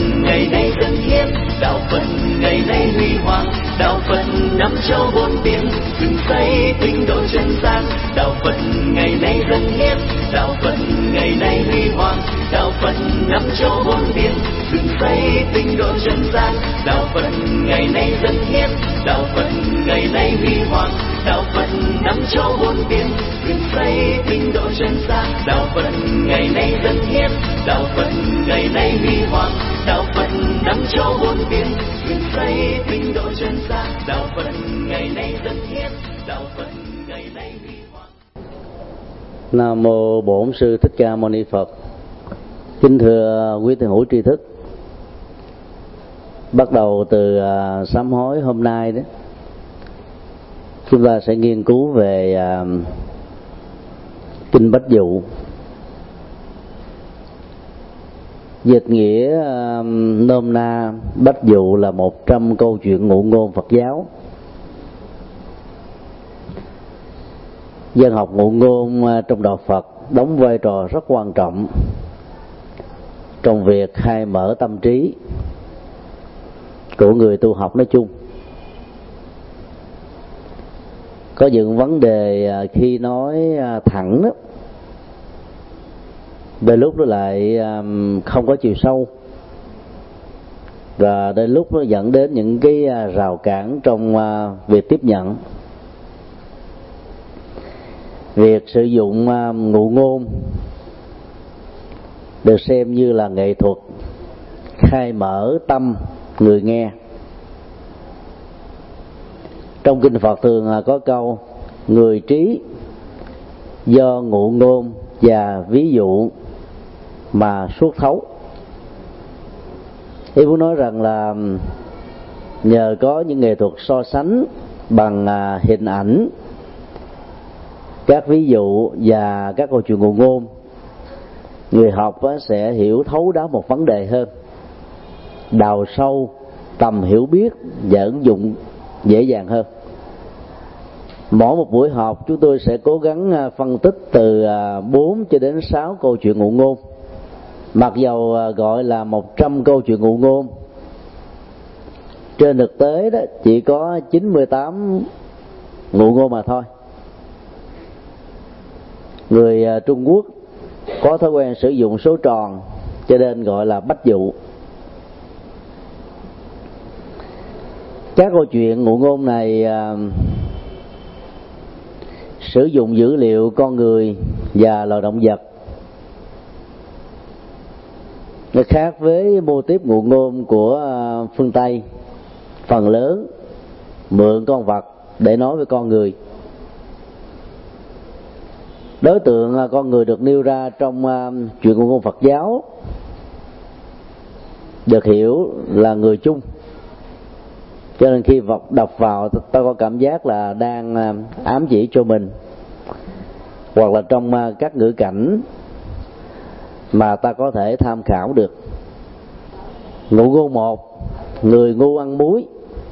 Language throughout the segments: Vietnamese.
ngày nay dân hiến, đạo Phật ngày nay huy hoàng, đạo Phật năm châu bốn biển, dựng xây tinh độ chân gian. Đạo Phật ngày nay dân hiến, đạo Phật ngày nay huy hoàng, đạo Phật năm châu bốn biển, dựng xây tinh độ chân gian. Đạo Phật ngày nay dân hiến, đạo Phật ngày nay huy hoàng, đạo Phật năm châu bốn biển, dựng xây tinh độ chân gian. Đạo Phật ngày nay dân hiến, đạo Phật ngày nay huy hoàng, đạo Phật năm châu bốn biển, dựng xây tinh độ chân gian. Đạo Phật ngày nay dân hiến, đạo Phật ngày nay huy hoàng. Nam mô Bổn Sư Thích Ca Mâu Ni Phật. Kính thưa quý thiền hữu tri thức, bắt đầu từ sám hối hôm nay đó, chúng ta sẽ nghiên cứu về kinh Bách Dụ. Dịch nghĩa nôm na, Bách Dụ là 100 câu chuyện ngụ ngôn Phật giáo. Dân học ngụ ngôn trong đạo Phật đóng vai trò rất quan trọng trong việc khai mở tâm trí của người tu học nói chung. Có những vấn đề khi nói thẳng đó, đôi lúc nó lại không có chiều sâu, và đôi lúc nó dẫn đến những cái rào cản trong việc tiếp nhận. Việc sử dụng ngụ ngôn được xem như là nghệ thuật khai mở tâm người nghe. Trong kinh Phật thường có câu người trí do ngụ ngôn và ví dụ mà suốt thấu. Ý muốn nói rằng là nhờ có những nghệ thuật so sánh bằng hình ảnh, các ví dụ và các câu chuyện ngụ ngôn, người học sẽ hiểu thấu đáo một vấn đề hơn, đào sâu tầm hiểu biết và ứng dụng dễ dàng hơn. Mỗi một buổi học chúng tôi sẽ cố gắng phân tích từ 4 cho đến 6 câu chuyện ngụ ngôn. Mặc dầu gọi là 100 câu chuyện ngụ ngôn, trên thực tế đó chỉ có 98 ngụ ngôn mà thôi. Người Trung Quốc có thói quen sử dụng số tròn cho nên gọi là Bách Dụ. Các câu chuyện ngụ ngôn này sử dụng dữ liệu con người và loài động vật. Nó khác với mô típ ngụ ngôn của phương Tây, phần lớn mượn con vật để nói với con người. Đối tượng con người được nêu ra trong chuyện ngụ ngôn Phật giáo được hiểu là người chung, cho nên khi đọc vào ta có cảm giác là đang ám chỉ cho mình, hoặc là trong các ngữ cảnh mà ta có thể tham khảo được. Ngụ ngôn 1: người ngu ăn muối.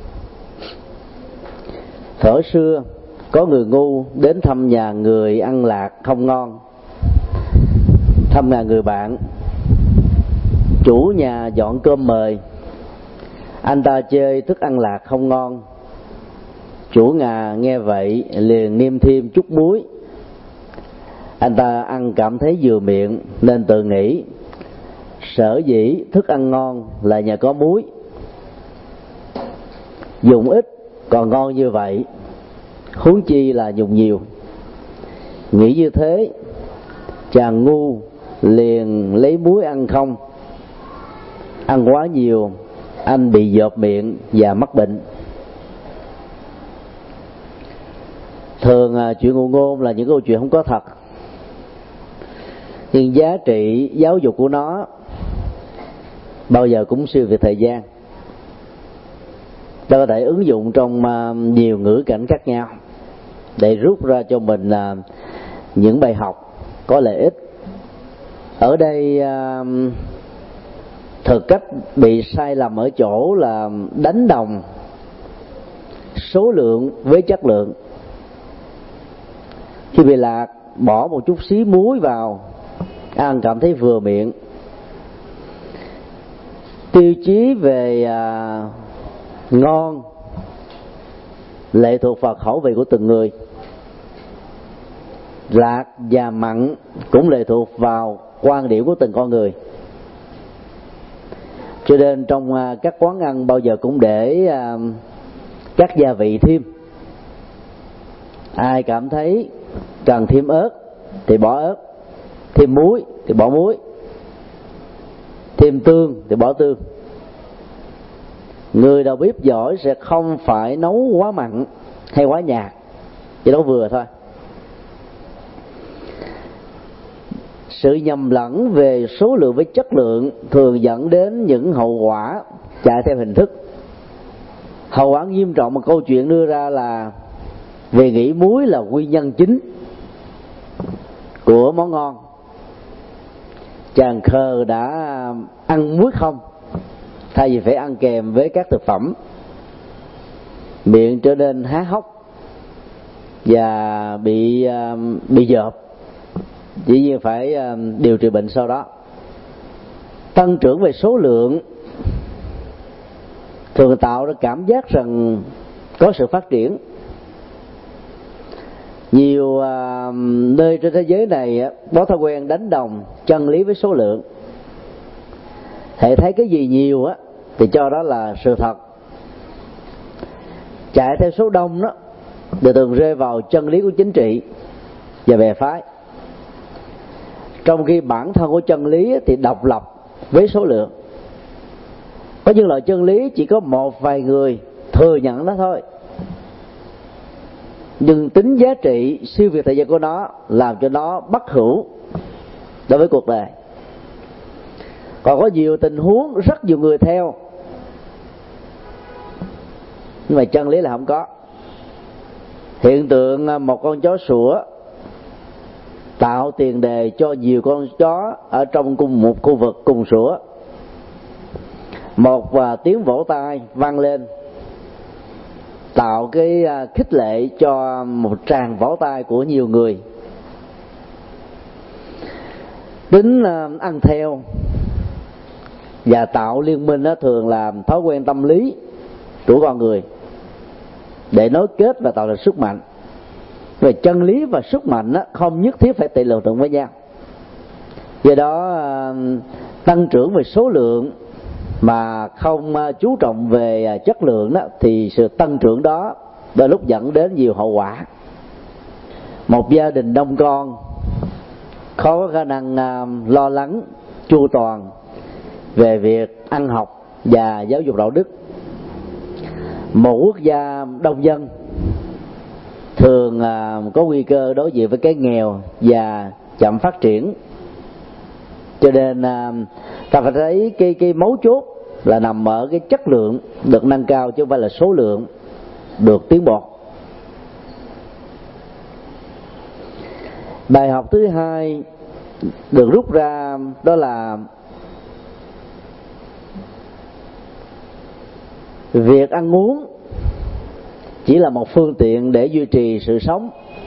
Thuở xưa có người ngu đến thăm nhà người ăn lạc không ngon, thăm nhà người bạn. Chủ nhà dọn cơm mời, anh ta chê thức ăn lạc không ngon. Chủ nhà nghe vậy liền nêm thêm chút muối. Anh ta ăn cảm thấy vừa miệng nên tự nghĩ sở dĩ thức ăn ngon là nhờ có muối. Dùng ít còn ngon như vậy, huống chi là dùng nhiều. Nghĩ như thế, chàng ngu liền lấy muối ăn không. Ăn quá nhiều, anh bị dọt miệng và mắc bệnh. Thường chuyện ngụ ngôn là những câu chuyện không có thật, nhưng giá trị giáo dục của nó bao giờ cũng siêu việt thời gian. Ta có thể ứng dụng trong nhiều ngữ cảnh khác nhau để rút ra cho mình những bài học có lợi ích. Ở đây thực cách bị sai lầm ở chỗ là đánh đồng số lượng với chất lượng. Khi bị lạc, bỏ một chút xí muối vào, ăn cảm thấy vừa miệng. Tiêu chí về ngon lệ thuộc vào khẩu vị của từng người, lạc và mặn cũng lệ thuộc vào quan điểm của từng con người. Cho nên trong các quán ăn bao giờ cũng để các gia vị thêm. Ai cảm thấy cần thêm ớt thì bỏ ớt, thêm muối thì bỏ muối, thêm tương thì bỏ tương. Người đầu bếp giỏi sẽ không phải nấu quá mặn hay quá nhạt, chỉ nấu vừa thôi. Sự nhầm lẫn về số lượng với chất lượng thường dẫn đến những hậu quả chạy theo hình thức. Hậu quả nghiêm trọng mà câu chuyện đưa ra là vì nghĩ muối là nguyên nhân chính của món ngon, chàng khờ đã ăn muối không thay vì phải ăn kèm với các thực phẩm, miệng trở nên há hốc và bị dợp, dĩ nhiên phải điều trị bệnh sau đó. Tăng trưởng về số lượng thường tạo ra cảm giác rằng có sự phát triển. Nhiều nơi trên thế giới này có thói quen đánh đồng chân lý với số lượng. Hễ thấy cái gì nhiều thì cho đó là sự thật. Chạy theo số đông đó thì thường rơi vào chân lý của chính trị và bè phái, trong khi bản thân của chân lý thì độc lập với số lượng. Có những loại chân lý chỉ có một vài người thừa nhận nó thôi, nhưng tính giá trị siêu việt thời gian của nó làm cho nó bất hữu đối với cuộc đời. Còn có nhiều tình huống rất nhiều người theo, nhưng mà chân lý là không có. Hiện tượng một con chó sủa tạo tiền đề cho nhiều con chó ở trong cùng một khu vực cùng sủa. Một tiếng vỗ tay vang lên tạo cái khích lệ cho một tràng vỗ tay của nhiều người. Tính ăn theo và tạo liên minh đó thường là thói quen tâm lý của con người để nối kết và tạo ra sức mạnh. Về chân lý và sức mạnh đó, không nhất thiết phải tùy lượng với nhau. Do đó tăng trưởng về số lượng mà không chú trọng về chất lượng đó, thì sự tăng trưởng đó đôi lúc dẫn đến nhiều hậu quả. Một gia đình đông con khó có khả năng lo lắng chu toàn về việc ăn học và giáo dục đạo đức. Một quốc gia đông dân thường có nguy cơ đối diện với cái nghèo và chậm phát triển. Cho nên ta phải thấy cái mấu chốt là nằm ở cái chất lượng được nâng cao, chứ không phải là số lượng được tiến bộ. Bài học thứ hai được rút ra đó là việc ăn uống chỉ là một phương tiện để duy trì sự sống,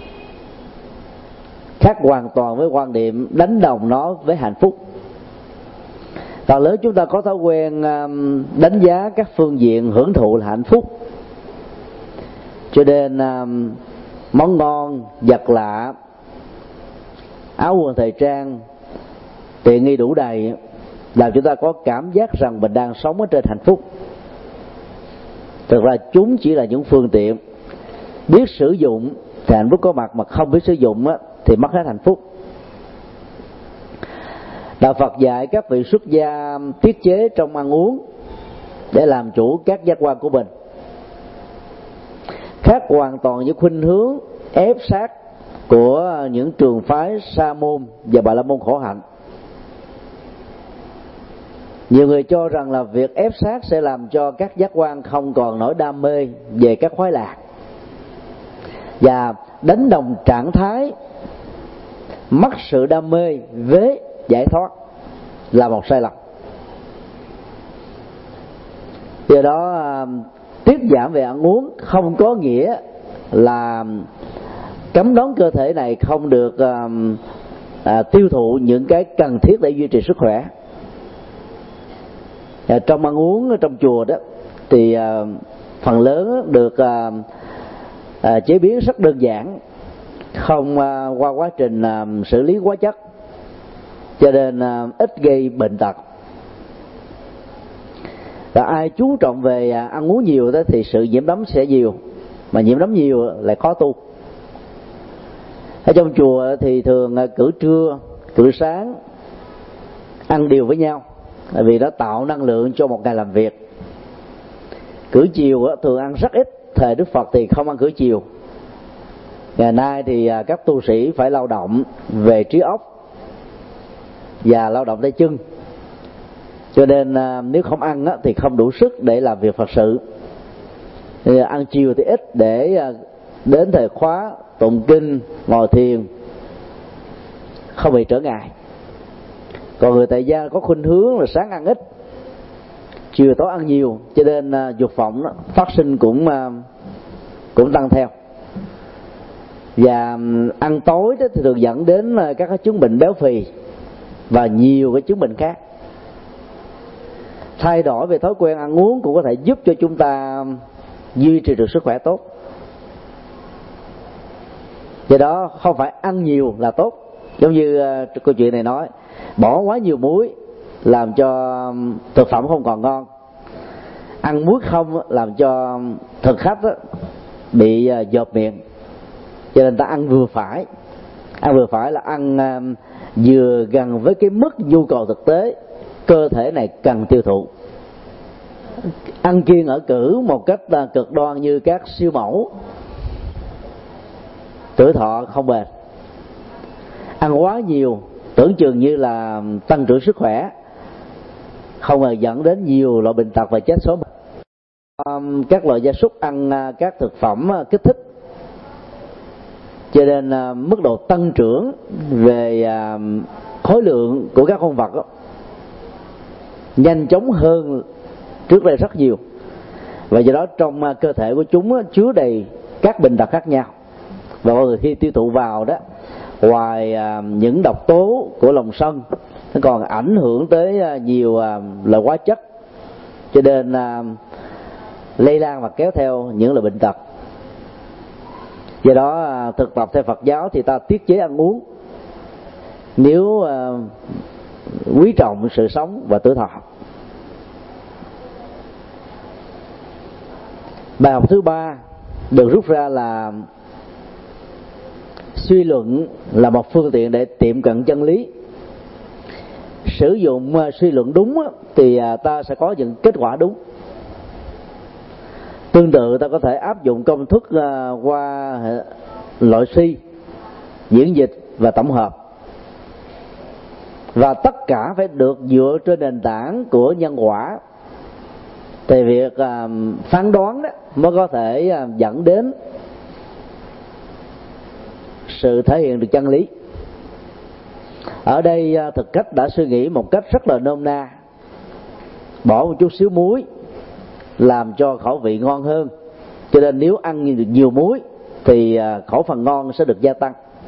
khác hoàn toàn với quan điểm đánh đồng nó với hạnh phúc. Phần lớn chúng ta có thói quen đánh giá các phương diện hưởng thụ là hạnh phúc, cho nên món ngon, vật lạ, áo quần thời trang, tiện nghi đủ đầy làm chúng ta có cảm giác rằng mình đang sống ở trên hạnh phúc. Thực ra chúng chỉ là những phương tiện. Biết sử dụng thì hạnh phúc có mặt, mà không biết sử dụng thì mất hết hạnh phúc. Đạo Phật dạy các vị xuất gia tiết chế trong ăn uống để làm chủ các giác quan của mình, khác hoàn toàn với khuynh hướng ép sát của những trường phái Sa môn và Bà la môn khổ hạnh. Nhiều người cho rằng là việc ép sát sẽ làm cho các giác quan không còn nỗi đam mê về các khoái lạc, và đánh đồng trạng thái mất sự đam mê với giải thoát là một sai lầm. Do đó tiết giảm về ăn uống không có nghĩa là cấm đoán cơ thể này không được tiêu thụ những cái cần thiết để duy trì sức khỏe. Trong ăn uống trong chùa đó thì phần lớn được chế biến rất đơn giản, không qua quá trình xử lý hóa chất, cho nên ít gây bệnh tật. Và ai chú trọng về ăn uống nhiều đó thì sự nhiễm đấm sẽ nhiều, mà nhiễm đấm nhiều lại khó tu. Ở trong chùa thì thường cử trưa, cử sáng ăn đều với nhau, tại vì nó tạo năng lượng cho một ngày làm việc. Cử chiều thường ăn rất ít, thời Đức Phật thì không ăn cử chiều. Ngày nay thì các tu sĩ phải lao động về trí óc và lao động tay chân, cho nên nếu không ăn thì không đủ sức để làm việc Phật sự. Ăn chiều thì ít để đến thời khóa, tụng kinh, ngồi thiền không bị trở ngại. Còn người tại gia có khuynh hướng là sáng ăn ít, chiều tối ăn nhiều, cho nên dục vọng phát sinh cũng tăng theo. Và ăn tối đó thì thường dẫn đến các chứng bệnh béo phì và nhiều cái chứng bệnh khác. Thay đổi về thói quen ăn uống cũng có thể giúp cho chúng ta duy trì được sức khỏe tốt. Do đó không phải ăn nhiều là tốt. Giống như câu chuyện này nói, bỏ quá nhiều muối làm cho thực phẩm không còn ngon, ăn muối không làm cho thực khách bị dột miệng. Cho nên ta ăn vừa phải. Ăn vừa phải là ăn vừa gần với cái mức nhu cầu thực tế cơ thể này cần tiêu thụ. Ăn kiêng ở cữ một cách cực đoan như các siêu mẫu, tuổi thọ không bền. Ăn quá nhiều tưởng chừng như là tăng trưởng sức khỏe, không ngờ dẫn đến nhiều loại bệnh tật và chết sớm. Các loại gia súc ăn các thực phẩm kích thích, cho nên mức độ tăng trưởng về khối lượng của các con vật nhanh chóng hơn trước đây rất nhiều, và do đó trong cơ thể của chúng chứa đầy các bệnh tật khác nhau. Và mọi người khi tiêu thụ vào đó, ngoài những độc tố của lòng sân, nó còn ảnh hưởng tới nhiều loại hóa chất, cho nên lây lan và kéo theo những loại bệnh tật. Do đó thực tập theo Phật giáo thì ta tiết chế ăn uống nếu quý trọng sự sống và tuổi thọ. Bài học thứ ba được rút ra là suy luận là một phương tiện để tiệm cận chân lý. Sử dụng suy luận đúng thì ta sẽ có những kết quả đúng. Tương tự ta có thể áp dụng công thức qua loại suy, diễn dịch và tổng hợp, và tất cả phải được dựa trên nền tảng của nhân quả. Thì việc phán đoán đó mới có thể dẫn đến sự thể hiện được chân lý. Ở đây thực khách đã suy nghĩ một cách rất là nôm na, bỏ một chút xíu muối làm cho khẩu vị ngon hơn, cho nên nếu ăn được nhiều muối thì khẩu phần ngon sẽ được gia tăng.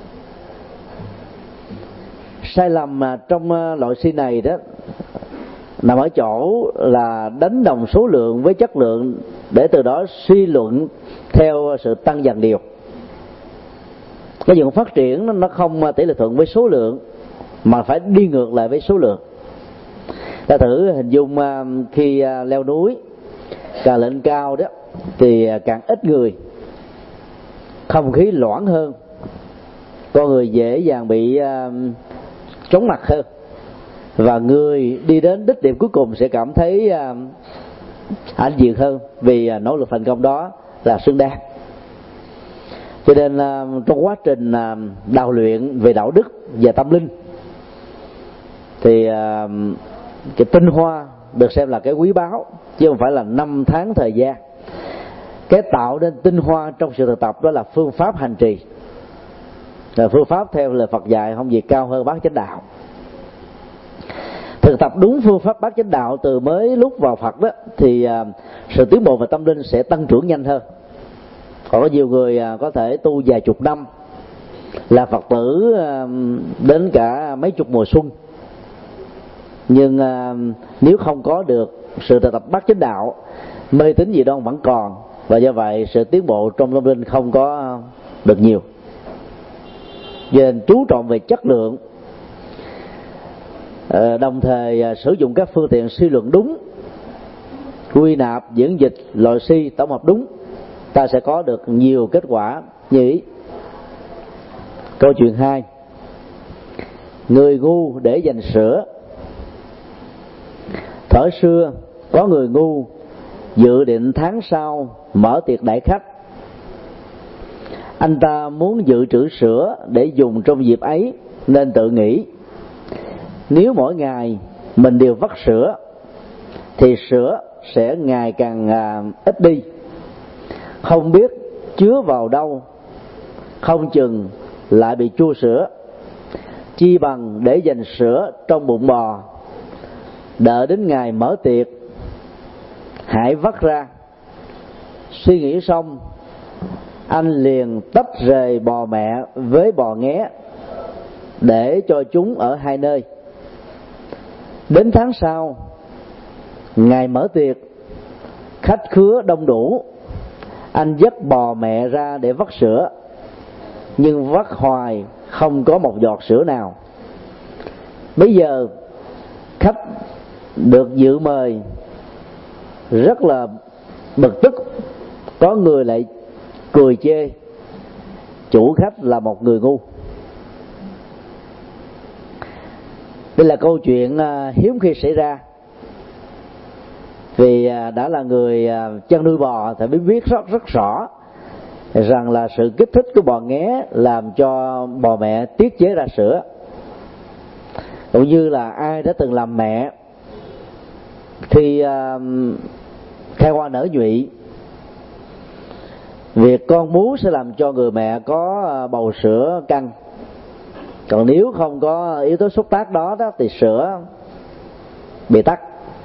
Sai lầm trong loại suy này đó nằm ở chỗ là đánh đồng số lượng với chất lượng, để từ đó suy luận theo sự tăng dần điều. Cái chuyện phát triển nó không tỷ lệ thuận với số lượng, mà phải đi ngược lại với số lượng. Ta thử hình dung khi leo núi, càng lên cao đó thì càng ít người, không khí loãng hơn, con người dễ dàng bị chóng mặt hơn, và người đi đến đích điểm cuối cùng sẽ cảm thấy hãnh diện hơn, vì nỗ lực thành công đó là xứng đáng. Cho nên trong quá trình đào luyện về đạo đức và tâm linh thì cái tinh hoa được xem là cái quý báu, chứ không phải là 5 tháng thời gian. Cái tạo nên tinh hoa trong sự thực tập đó là phương pháp hành trì. Là phương pháp theo lời Phật dạy không gì cao hơn bát chánh đạo. Thực tập đúng phương pháp bát chánh đạo từ mới lúc vào Phật đó thì sự tiến bộ về tâm linh sẽ tăng trưởng nhanh hơn. Còn có nhiều người có thể tu vài chục năm, là Phật tử đến cả mấy chục mùa xuân, nhưng nếu không có được sự thực tập bát chánh đạo, mê tín dị đoan vẫn còn, và do vậy sự tiến bộ trong tâm linh không có được nhiều. Cho nên chú trọng về chất lượng, đồng thời sử dụng các phương tiện suy luận đúng, quy nạp, diễn dịch, loại suy, tổng hợp đúng, ta sẽ có được nhiều kết quả như ý. Câu chuyện 2: người ngu để dành sữa. Thuở xưa có người ngu dự định tháng sau mở tiệc đãi khách. Anh ta muốn dự trữ sữa để dùng trong dịp ấy, nên tự nghĩ nếu mỗi ngày mình đều vắt sữa thì sữa sẽ ngày càng ít đi, không biết chứa vào đâu, không chừng lại bị chua sữa. Chi bằng để dành sữa trong bụng bò, đợi đến ngày mở tiệc hãy vắt ra. Suy nghĩ xong, anh liền tách rời bò mẹ với bò nghé, để cho chúng ở hai nơi. Đến tháng sau, ngày mở tiệc, khách khứa đông đủ, anh dắt bò mẹ ra để vắt sữa, nhưng vắt hoài không có một giọt sữa nào. Bây giờ khách được dự mời rất là bực tức, có người lại cười chê chủ khách là một người ngu. Đây là câu chuyện hiếm khi xảy ra, vì đã là người chăn nuôi bò thì mới biết rất rõ rằng là sự kích thích của bò nghé làm cho bò mẹ tiết chế ra sữa. Cũng như là ai đã từng làm mẹ, khi khai hoa nở nhụy, việc con bú sẽ làm cho người mẹ có bầu sữa căng. Còn nếu không có yếu tố xúc tác đó thì sữa bị tắc.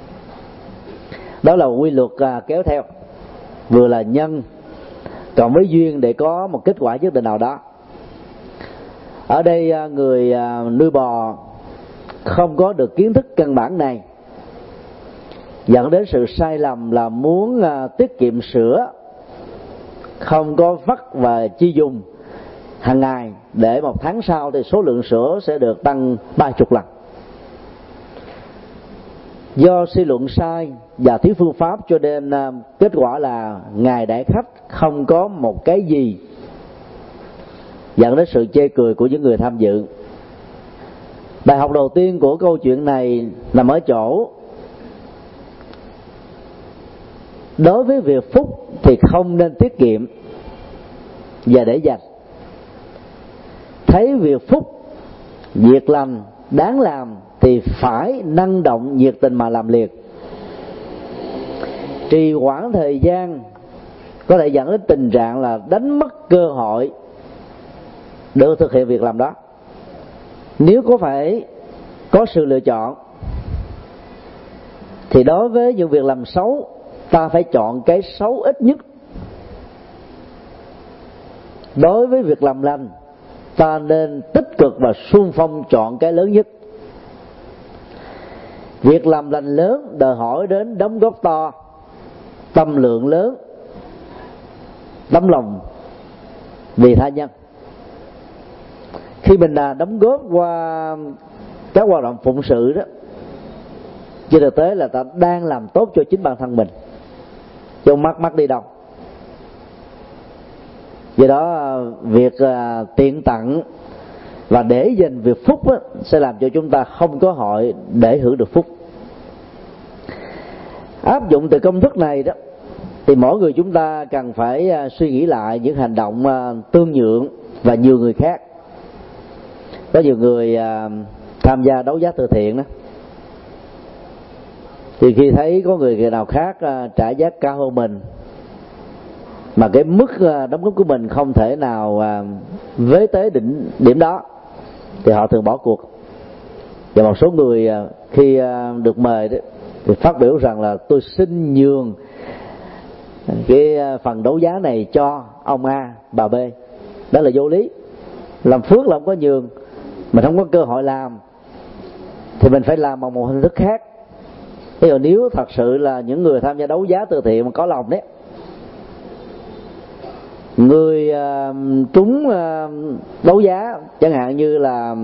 Đó là quy luật kéo theo, vừa là nhân cộng với duyên để có một kết quả nhất định nào đó. Ở đây người nuôi bò không có được kiến thức căn bản này, dẫn đến sự sai lầm là muốn tiết kiệm sữa, không có vắt và chi dùng hàng ngày, để một tháng sau thì số lượng sữa sẽ được tăng 30 lần. Do suy luận sai và thiếu phương pháp, cho nên kết quả là ngày đãi khách không có một cái gì, dẫn đến sự chê cười của những người tham dự. Bài học đầu tiên của câu chuyện này nằm ở chỗ, đối với việc phúc thì không nên tiết kiệm và để dành. Thấy việc phúc, việc lành đáng làm thì phải năng động nhiệt tình mà làm liền. Trì hoãn thời gian có thể dẫn đến tình trạng là đánh mất cơ hội được thực hiện việc làm đó. Nếu phải có sự lựa chọn thì đối với những việc làm xấu, ta phải chọn cái xấu ít nhất. Đối với việc làm lành, ta nên tích cực và xung phong chọn cái lớn nhất. Việc làm lành lớn đòi hỏi đến đóng góp to, tâm lượng lớn, tấm lòng vì tha nhân. Khi mình đóng góp qua các hoạt động phụng sự đó, trên thực tế là ta đang làm tốt cho chính bản thân mình, chứ không mất đi đâu. Do đó việc tiện tặng và để dành việc phúc á, sẽ làm cho chúng ta không có hội để hưởng được phúc. Áp dụng từ công thức này đó, thì mỗi người chúng ta cần phải suy nghĩ lại những hành động tương nhượng và nhiều người khác. Có nhiều người tham gia đấu giá từ thiện đó, thì khi thấy có người nào khác trả giá cao hơn mình, mà cái mức đóng góp của mình không thể nào với tới điểm đó, thì họ thường bỏ cuộc. Và một số người khi được mời đó, thì phát biểu rằng là tôi xin nhường cái phần đấu giá này cho ông A, bà B. Đó là vô lý. Làm phước là không có nhường, mình không có cơ hội làm thì mình phải làm bằng một hình thức khác. Ví dụ nếu thật sự là những người tham gia đấu giá từ thiện mà có lòng đấy, người trúng đấu giá chẳng hạn như là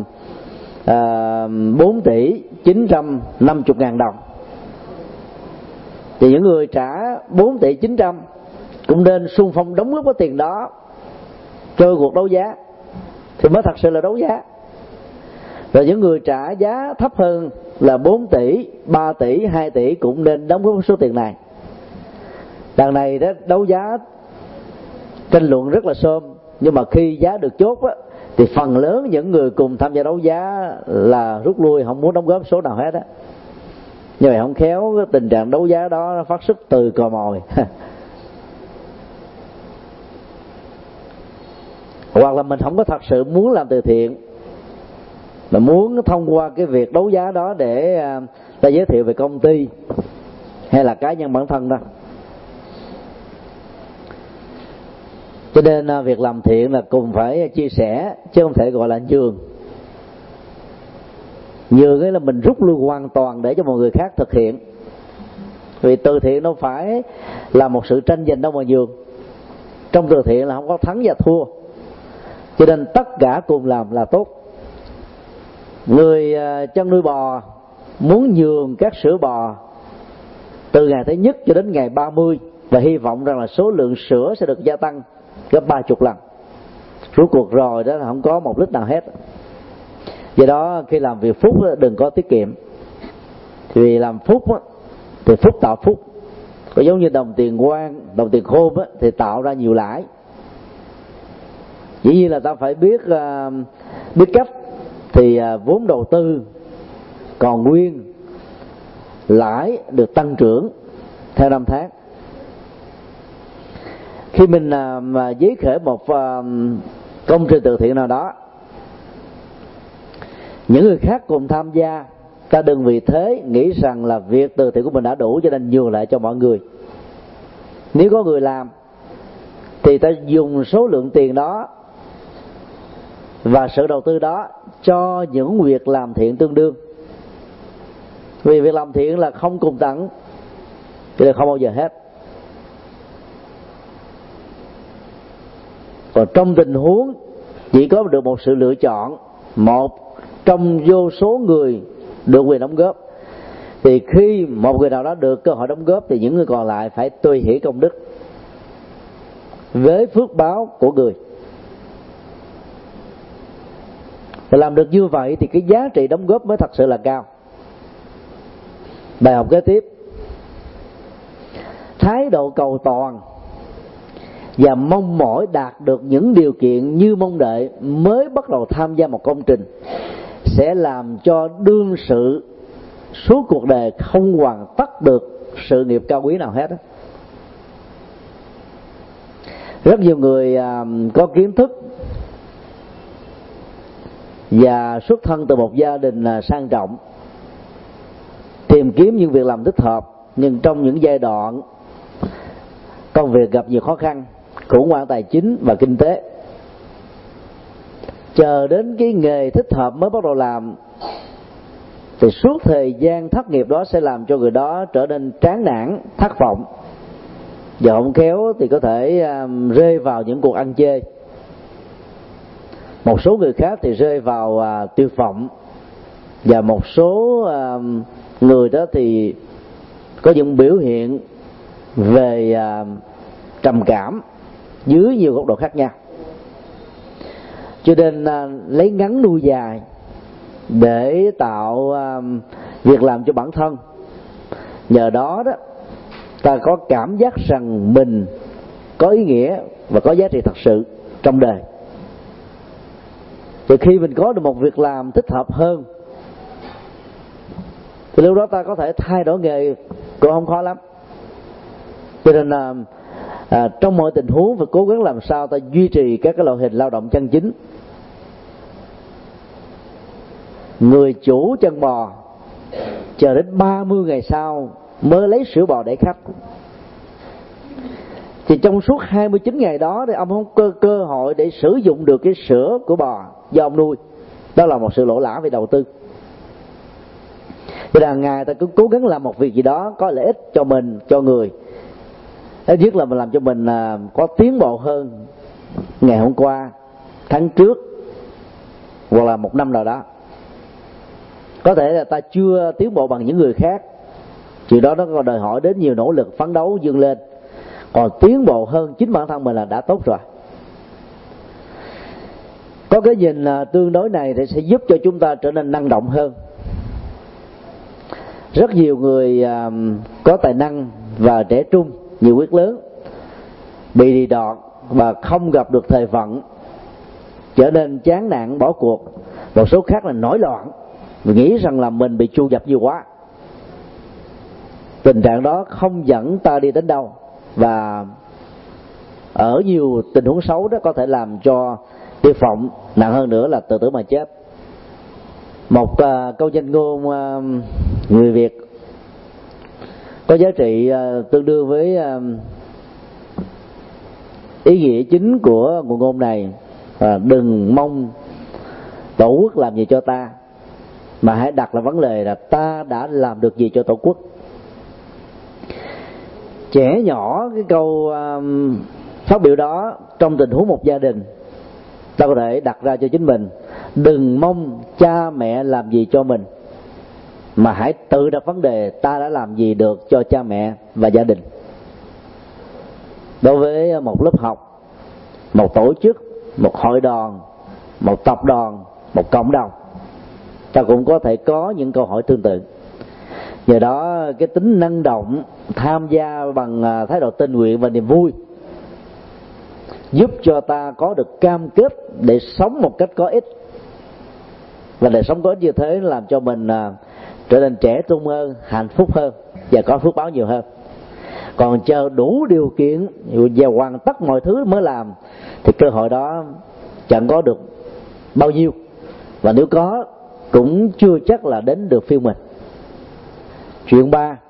4 tỷ 950 ngàn đồng, thì những người trả 4 tỷ 900 cũng nên xung phong đóng góp cái tiền đó cho cuộc đấu giá thì mới thật sự là đấu giá. Rồi những người trả giá thấp hơn là 4 tỷ, 3 tỷ, 2 tỷ cũng nên đóng góp số tiền này. Đằng này đó đấu giá tranh luận rất là xôm, nhưng mà khi giá được chốt á, thì phần lớn những người cùng tham gia đấu giá là rút lui, không muốn đóng góp số nào hết á. Như vậy không khéo cái tình trạng đấu giá đó phát xuất từ cò mồi. Hoặc là mình không có thật sự muốn làm từ thiện, mà muốn thông qua cái việc đấu giá đó để ta giới thiệu về công ty hay là cá nhân bản thân đó. Cho nên việc làm thiện là cùng phải chia sẻ, chứ không thể gọi là nhường. Nhường ấy là mình rút lui hoàn toàn để cho một người khác thực hiện. Vì từ thiện đâu phải là một sự tranh giành đâu mà nhường. Trong từ thiện là không có thắng và thua, cho nên tất cả cùng làm là tốt. Người chăn nuôi bò muốn nhường các sữa bò từ ngày thứ nhất cho đến ngày 30 và hy vọng rằng là số lượng sữa sẽ được gia tăng gấp 30 lần. Rốt cuộc rồi đó là không có 1 lít nào hết. Do đó khi làm việc phúc đừng có tiết kiệm. Vì làm phúc thì phúc tạo phúc. Có giống như đồng tiền quang, đồng tiền khôn thì tạo ra nhiều lãi. Dĩ nhiên là ta phải biết cách thì vốn đầu tư còn nguyên, lãi được tăng trưởng theo năm tháng. Khi mình giấy khởi một công trình từ thiện nào đó, những người khác cùng tham gia, ta đừng vì thế nghĩ rằng là việc từ thiện của mình đã đủ cho nên nhường lại cho mọi người. Nếu có người làm thì ta dùng số lượng tiền đó và sự đầu tư đó cho những việc làm thiện tương đương. Vì việc làm thiện là không cùng tặng, cho nên không bao giờ hết. Còn trong tình huống chỉ có được một sự lựa chọn, một trong vô số người được quyền đóng góp, thì khi một người nào đó được cơ hội đóng góp thì những người còn lại phải tùy hỷ công đức với phước báo của người. Và làm được như vậy thì cái giá trị đóng góp mới thật sự là cao. Bài học kế tiếp: thái độ cầu toàn và mong mỏi đạt được những điều kiện như mong đợi mới bắt đầu tham gia một công trình sẽ làm cho đương sự suốt cuộc đời không hoàn tất được sự nghiệp cao quý nào hết. Rất nhiều người có kiến thức và xuất thân từ một gia đình sang trọng, tìm kiếm những việc làm thích hợp, nhưng trong những giai đoạn công việc gặp nhiều khó khăn, khủng hoảng tài chính và kinh tế, chờ đến cái nghề thích hợp mới bắt đầu làm, thì suốt thời gian thất nghiệp đó sẽ làm cho người đó trở nên chán nản, thất vọng, và không khéo thì có thể rơi vào những cuộc ăn chê. Một số người khác thì rơi vào tuyệt vọng, và một số người đó thì có những biểu hiện về trầm cảm dưới nhiều góc độ khác nhau. Cho nên lấy ngắn nuôi dài để tạo việc làm cho bản thân. Nhờ đó đó ta có cảm giác rằng mình có ý nghĩa và có giá trị thật sự trong đời. Thì khi mình có được một việc làm thích hợp hơn thì lúc đó ta có thể thay đổi nghề cũng không khó lắm. Cho nên trong mọi tình huống phải cố gắng làm sao ta duy trì các cái loại hình lao động chân chính. Người chủ chân bò chờ đến 30 ngày sau mới lấy sữa bò để khách, thì trong suốt 29 ngày đó thì ông không có cơ hội để sử dụng được cái sữa của bò do ông nuôi. Đó là một sự lỗ lã về đầu tư. Thì là ngày ta cứ cố gắng làm một việc gì đó có lợi ích cho mình, cho người, ít nhất là mình làm cho mình có tiến bộ hơn ngày hôm qua, tháng trước, hoặc là một năm nào đó. Có thể là ta chưa tiến bộ bằng những người khác, chuyện đó nó còn đòi hỏi đến nhiều nỗ lực phấn đấu vươn lên. Còn tiến bộ hơn chính bản thân mình là đã tốt rồi. Có cái nhìn tương đối này thì sẽ giúp cho chúng ta trở nên năng động hơn. Rất nhiều người có tài năng và trẻ trung, nhiều quyết lớn, bị đì đọt và không gặp được thời vận, trở nên chán nản bỏ cuộc. Một số khác là nổi loạn vì nghĩ rằng là mình bị chu dập nhiều quá. Tình trạng đó không dẫn ta đi đến đâu, và ở nhiều tình huống xấu đó có thể làm cho tuyệt vọng, nặng hơn nữa là tự tử mà chết. Một câu danh ngôn người Việt có giá trị tương đương với ý nghĩa chính của ngụ ngôn này: đừng mong tổ quốc làm gì cho ta, mà hãy đặt là vấn đề là ta đã làm được gì cho tổ quốc. Trẻ nhỏ cái câu phát biểu đó trong tình huống một gia đình, ta có thể đặt ra cho chính mình: đừng mong cha mẹ làm gì cho mình, mà hãy tự đặt vấn đề ta đã làm gì được cho cha mẹ và gia đình. Đối với một lớp học, một tổ chức, một hội đoàn, một tập đoàn, một cộng đồng, ta cũng có thể có những câu hỏi tương tự. Nhờ đó cái tính năng động, tham gia bằng thái độ tình nguyện và niềm vui giúp cho ta có được cam kết để sống một cách có ích. Và đời sống có ích như thế làm cho mình trở nên trẻ trung hơn, hạnh phúc hơn và có phước báo nhiều hơn. Còn chờ đủ điều kiện và hoàn tất mọi thứ mới làm thì cơ hội đó chẳng có được bao nhiêu, và nếu có cũng chưa chắc là đến được phiên mình. Chuyện 3: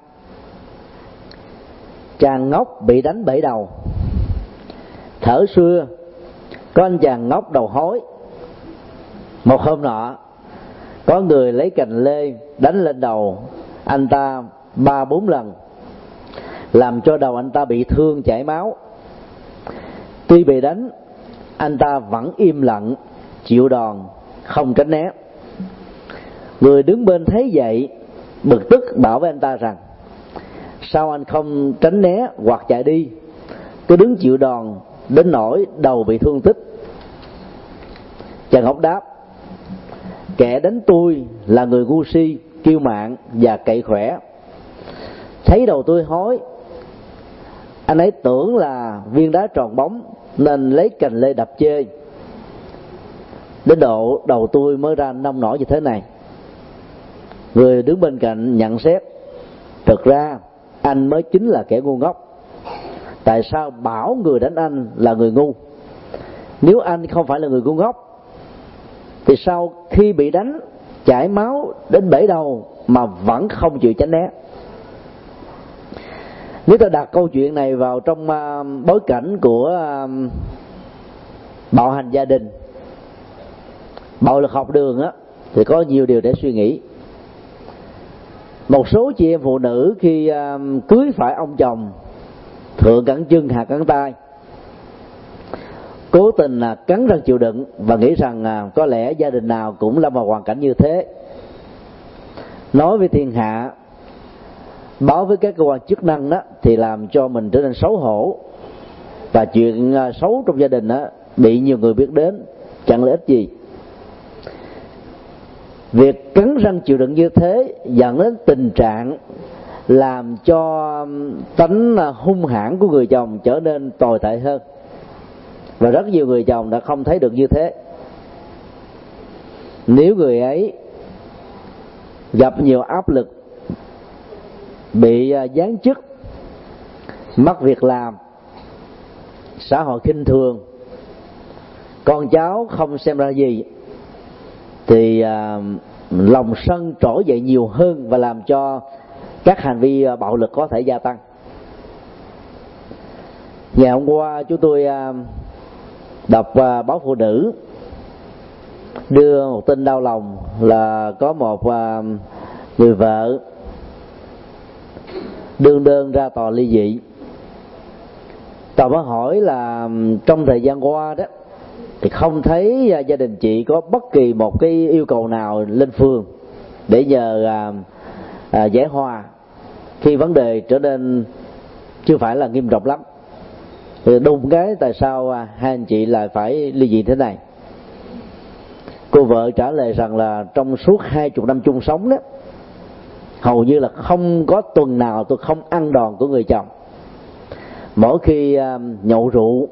chàng ngốc bị đánh bể đầu. Thở xưa có anh chàng ngốc đầu hối. Một hôm nọ có người lấy cành lê đánh lên đầu anh ta 3-4 lần, làm cho đầu anh ta bị thương chảy máu. Tuy bị đánh, anh ta vẫn im lặng chịu đòn, không tránh né. Người đứng bên thấy vậy bực tức bảo với anh ta rằng: sao anh không tránh né hoặc chạy đi, cứ đứng chịu đòn đến nỗi đầu bị thương tích? Chàng ngốc đáp: kẻ đánh tôi là người ngu si, kiêu mạn và cậy khỏe. Thấy đầu tôi hối, anh ấy tưởng là viên đá tròn bóng nên lấy cành lê đập chê, đến độ đầu tôi mới ra nông nổi như thế này. Người đứng bên cạnh nhận xét: thực ra anh mới chính là kẻ ngu ngốc. Tại sao bảo người đánh anh là người ngu? Nếu anh không phải là người ngu ngốc thì sao khi bị đánh chảy máu đến bể đầu mà vẫn không chịu tránh né? Nếu ta đặt câu chuyện này vào trong bối cảnh của bạo hành gia đình, bạo lực học đường á, thì có nhiều điều để suy nghĩ. Một số chị em phụ nữ khi cưới phải ông chồng thượng cẳng chân hạ cẳng tay, cố tình cắn răng chịu đựng và nghĩ rằng có lẽ gia đình nào cũng lâm vào hoàn cảnh như thế. Nói với thiên hạ, báo với các cơ quan chức năng đó, thì làm cho mình trở nên xấu hổ, và chuyện xấu trong gia đình đó bị nhiều người biết đến, chẳng lợi ích gì. Việc cắn răng chịu đựng như thế dẫn đến tình trạng làm cho tánh hung hãn của người chồng trở nên tồi tệ hơn, và rất nhiều người chồng đã không thấy được như thế. Nếu người ấy gặp nhiều áp lực, bị giáng chức, mất việc làm, xã hội khinh thường, con cháu không xem ra gì, thì lòng sân trỗi dậy nhiều hơn và làm cho các hành vi bạo lực có thể gia tăng. Ngày hôm qua chúng tôi đọc báo Phụ Nữ đưa một tin đau lòng là có một người vợ đương đơn ra tòa ly dị. Tòa mới hỏi là trong thời gian qua đó thì không thấy gia đình chị có bất kỳ một cái yêu cầu nào lên phường để nhờ giải hòa khi vấn đề trở nên chưa phải là nghiêm trọng lắm. Thì đùng cái tại sao hai anh chị lại phải ly dị thế này? Cô vợ trả lời rằng là trong suốt 20 năm chung sống đó, hầu như là không có tuần nào tôi không ăn đòn của người chồng. Mỗi khi nhậu rượu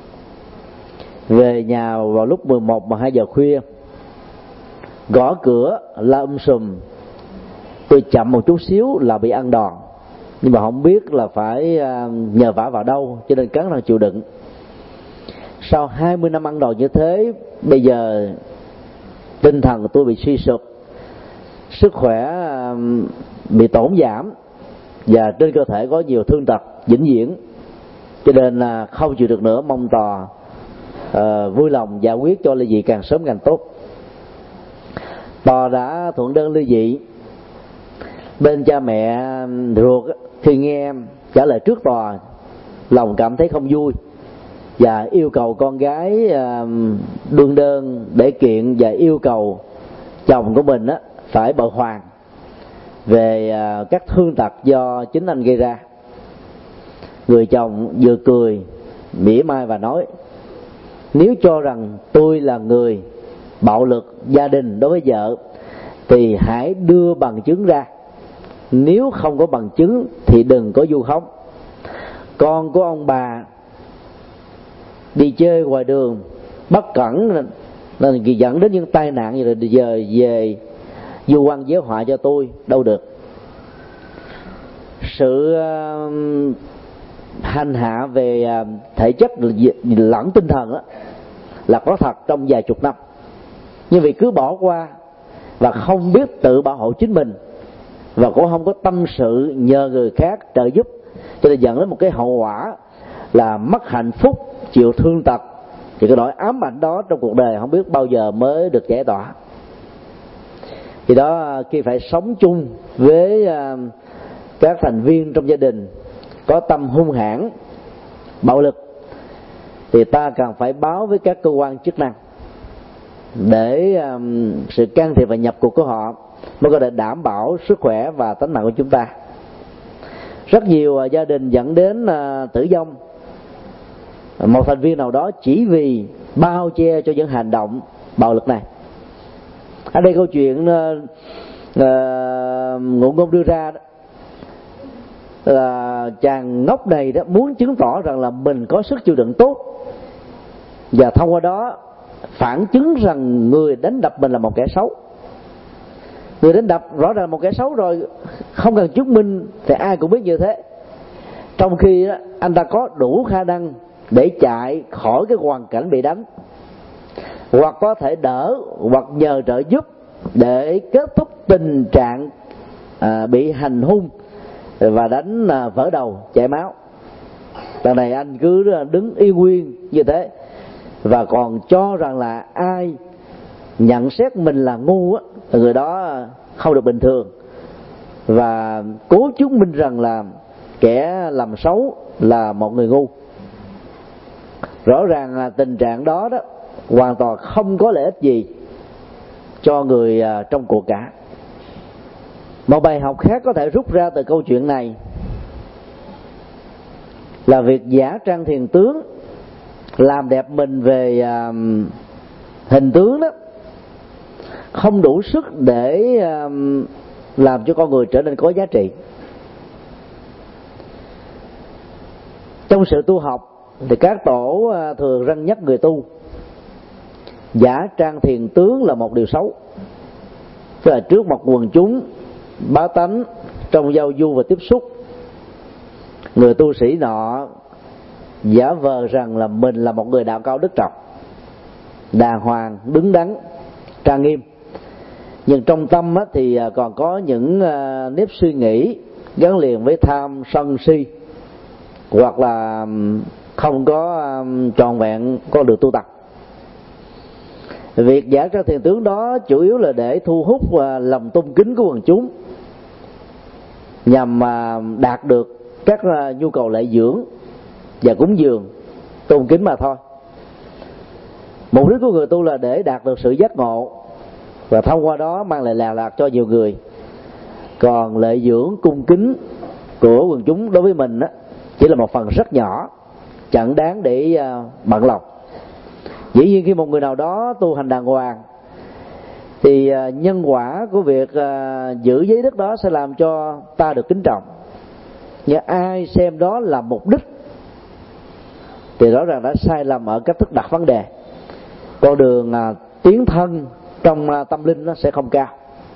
về nhà vào lúc 11-12 giờ khuya, gõ cửa la sùm, tôi chậm một chút xíu là bị ăn đòn, nhưng mà không biết là phải nhờ vả vào đâu, cho nên cắn răng chịu đựng. Sau 20 năm ăn đòn như thế, bây giờ tinh thần của tôi bị suy sụp, sức khỏe bị tổn giảm và trên cơ thể có nhiều thương tật vĩnh viễn, cho nên là không chịu được nữa, mong tòa vui lòng giải quyết cho ly dị càng sớm càng tốt. Tòa đã thuận đơn ly dị. Bên cha mẹ ruột khi nghe trả lời trước tòa, lòng cảm thấy không vui và yêu cầu con gái đương đơn để kiện và yêu cầu chồng của mình phải bồi hoàn về các thương tật do chính anh gây ra. Người chồng vừa cười mỉa mai và nói: nếu cho rằng tôi là người bạo lực gia đình đối với vợ thì hãy đưa bằng chứng ra, nếu không có bằng chứng thì đừng có vu khống. Con của ông bà đi chơi ngoài đường bất cẩn nên dẫn đến những tai nạn như là giờ về vu oan giáo họa cho tôi đâu được. Sự hành hạ về thể chất lẫn tinh thần là có thật trong vài chục năm, nhưng vì cứ bỏ qua và không biết tự bảo hộ chính mình và cũng không có tâm sự nhờ người khác trợ giúp, cho nên dẫn đến một cái hậu quả là mất hạnh phúc, chịu thương tật. Thì cái nỗi ám ảnh đó trong cuộc đời không biết bao giờ mới được giải tỏa. Thì đó, khi phải sống chung với các thành viên trong gia đình có tâm hung hãn, bạo lực, thì ta cần phải báo với các cơ quan chức năng để sự can thiệp và nhập cuộc của họ mới có thể đảm bảo sức khỏe và tính mạng của chúng ta. Rất nhiều gia đình dẫn đến tử vong một thành viên nào đó chỉ vì bao che cho những hành động bạo lực này. Ở đây câu chuyện ngụ ngôn đưa ra đó là chàng ngốc này đó muốn chứng tỏ rằng là mình có sức chịu đựng tốt, và thông qua đó phản chứng rằng người đánh đập mình là một kẻ xấu. Người đánh đập rõ ràng là một kẻ xấu rồi, không cần chứng minh thì ai cũng biết như thế. Trong khi đó, anh ta có đủ khả năng để chạy khỏi cái hoàn cảnh bị đánh, hoặc có thể đỡ hoặc nhờ trợ giúp để kết thúc tình trạng bị hành hung và đánh vỡ đầu chảy máu. Lần này anh cứ đứng yên nguyên như thế và còn cho rằng là ai nhận xét mình là ngu á, người đó không được bình thường, và cố chứng minh rằng là kẻ làm xấu là một người ngu. Rõ ràng là tình trạng đó đó hoàn toàn không có lợi ích gì cho người trong cuộc cả. Một bài học khác có thể rút ra từ câu chuyện này là việc giả trang thiền tướng, làm đẹp mình về hình tướng đó, không đủ sức để làm cho con người trở nên có giá trị. Trong sự tu học thì các tổ thường răn nhắc người tu giả trang thiền tướng là một điều xấu. Tức là trước mặt quần chúng bá tánh, trong giao du và tiếp xúc, người tu sĩ nọ giả vờ rằng là mình là một người đạo cao đức trọng, đàng hoàng, đứng đắn, trang nghiêm, nhưng trong tâm thì còn có những nếp suy nghĩ gắn liền với tham sân si, hoặc là không có trọn vẹn con đường tu tập. Việc giả trang thiền tướng đó chủ yếu là để thu hút lòng tôn kính của quần chúng, nhằm đạt được các nhu cầu lễ dưỡng và cúng dường tôn kính mà thôi. Mục đích của người tu là để đạt được sự giác ngộ và thông qua đó mang lại lạc cho nhiều người. Còn lễ dưỡng cung kính của quần chúng đối với mình đó, chỉ là một phần rất nhỏ, chẳng đáng để bận lòng. Dĩ nhiên khi một người nào đó tu hành đàng hoàng thì nhân quả của việc giữ giới đức đó sẽ làm cho ta được kính trọng. Nhưng ai xem đó là mục đích thì rõ ràng đã sai lầm ở cách thức đặt vấn đề. Con đường tiến thân trong tâm linh nó sẽ không cao.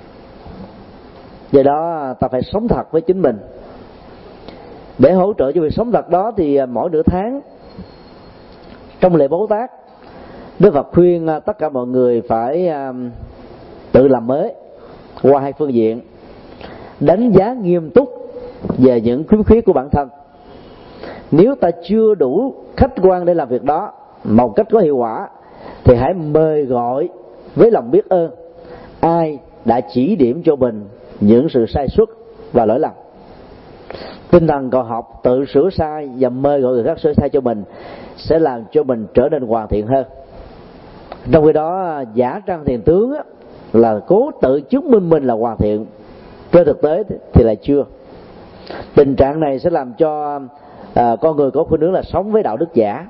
Do đó ta phải sống thật với chính mình. Để hỗ trợ cho việc sống thật đó thì mỗi nửa tháng trong lễ Bố Tát, Đức Phật khuyên tất cả mọi người phải tự làm mới qua hai phương diện: đánh giá nghiêm túc về những khiếm khuyết của bản thân. Nếu ta chưa đủ khách quan để làm việc đó một cách có hiệu quả thì hãy mời gọi với lòng biết ơn ai đã chỉ điểm cho mình những sự sai suất và lỗi lầm. Tinh thần cầu học, tự sửa sai và mời gọi người khác sửa sai cho mình sẽ làm cho mình trở nên hoàn thiện hơn. Trong khi đó giả trang thiền tướng là cố tự chứng minh mình là hoàn thiện, trên thực tế thì lại chưa. Tình trạng này sẽ làm cho con người có khuynh hướng là sống với đạo đức giả.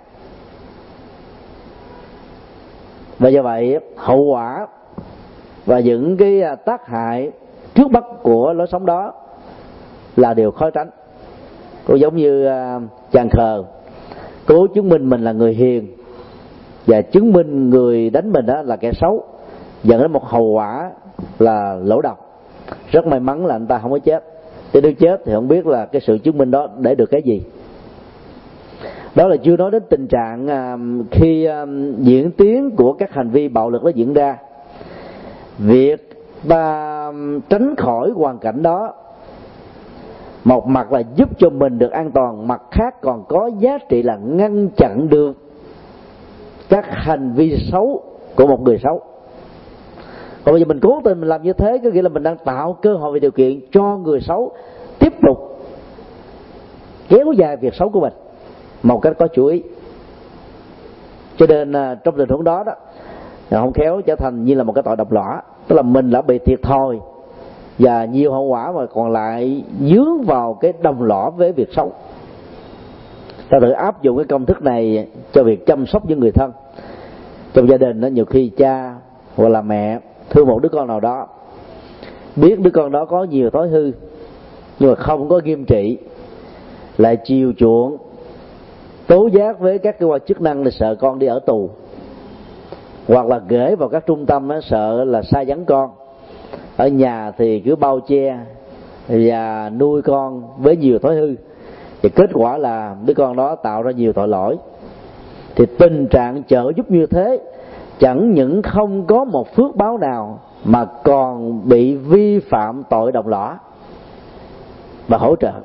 Và do vậy hậu quả và những cái tác hại trước mắt của lối sống đó là điều khó tránh. Cũng giống như chàng khờ cố chứng minh mình là người hiền và chứng minh người đánh mình đó là kẻ xấu, dẫn đến một hậu quả là lỗ độc. Rất may mắn là anh ta không có chết. Nếu chết thì không biết là cái sự chứng minh đó để được cái gì. Đó là chưa nói đến tình trạng khi diễn tiến của các hành vi bạo lực đó diễn ra, việc ta tránh khỏi hoàn cảnh đó một mặt là giúp cho mình được an toàn, mặt khác còn có giá trị là ngăn chặn được các hành vi xấu của một người xấu. Còn bây giờ mình cố tình mình làm như thế có nghĩa là mình đang tạo cơ hội và điều kiện cho người xấu tiếp tục kéo dài việc xấu của mình một cách có chủ ý. Cho nên trong tình huống đó không khéo trở thành như là một cái tội độc lõa, tức là mình đã bị thiệt thòi và nhiều hậu quả mà còn lại dướng vào cái đồng lõa với việc xấu. Ta thử áp dụng cái công thức này cho việc chăm sóc những người thân. Trong gia đình đó, nhiều khi cha hoặc là mẹ thương một đứa con nào đó, biết đứa con đó có nhiều thói hư nhưng mà không có nghiêm trị, lại chiều chuộng tố giác với các cơ quan chức năng để sợ con đi ở tù, hoặc là gửi vào các trung tâm đó, sợ là xa vắng con. Ở nhà thì cứ bao che và nuôi con với nhiều thói hư, thì kết quả là đứa con đó tạo ra nhiều tội lỗi. Thì tình trạng trợ giúp như thế chẳng những không có một phước báo nào mà còn bị vi phạm tội đồng lõa và hỗ trợ.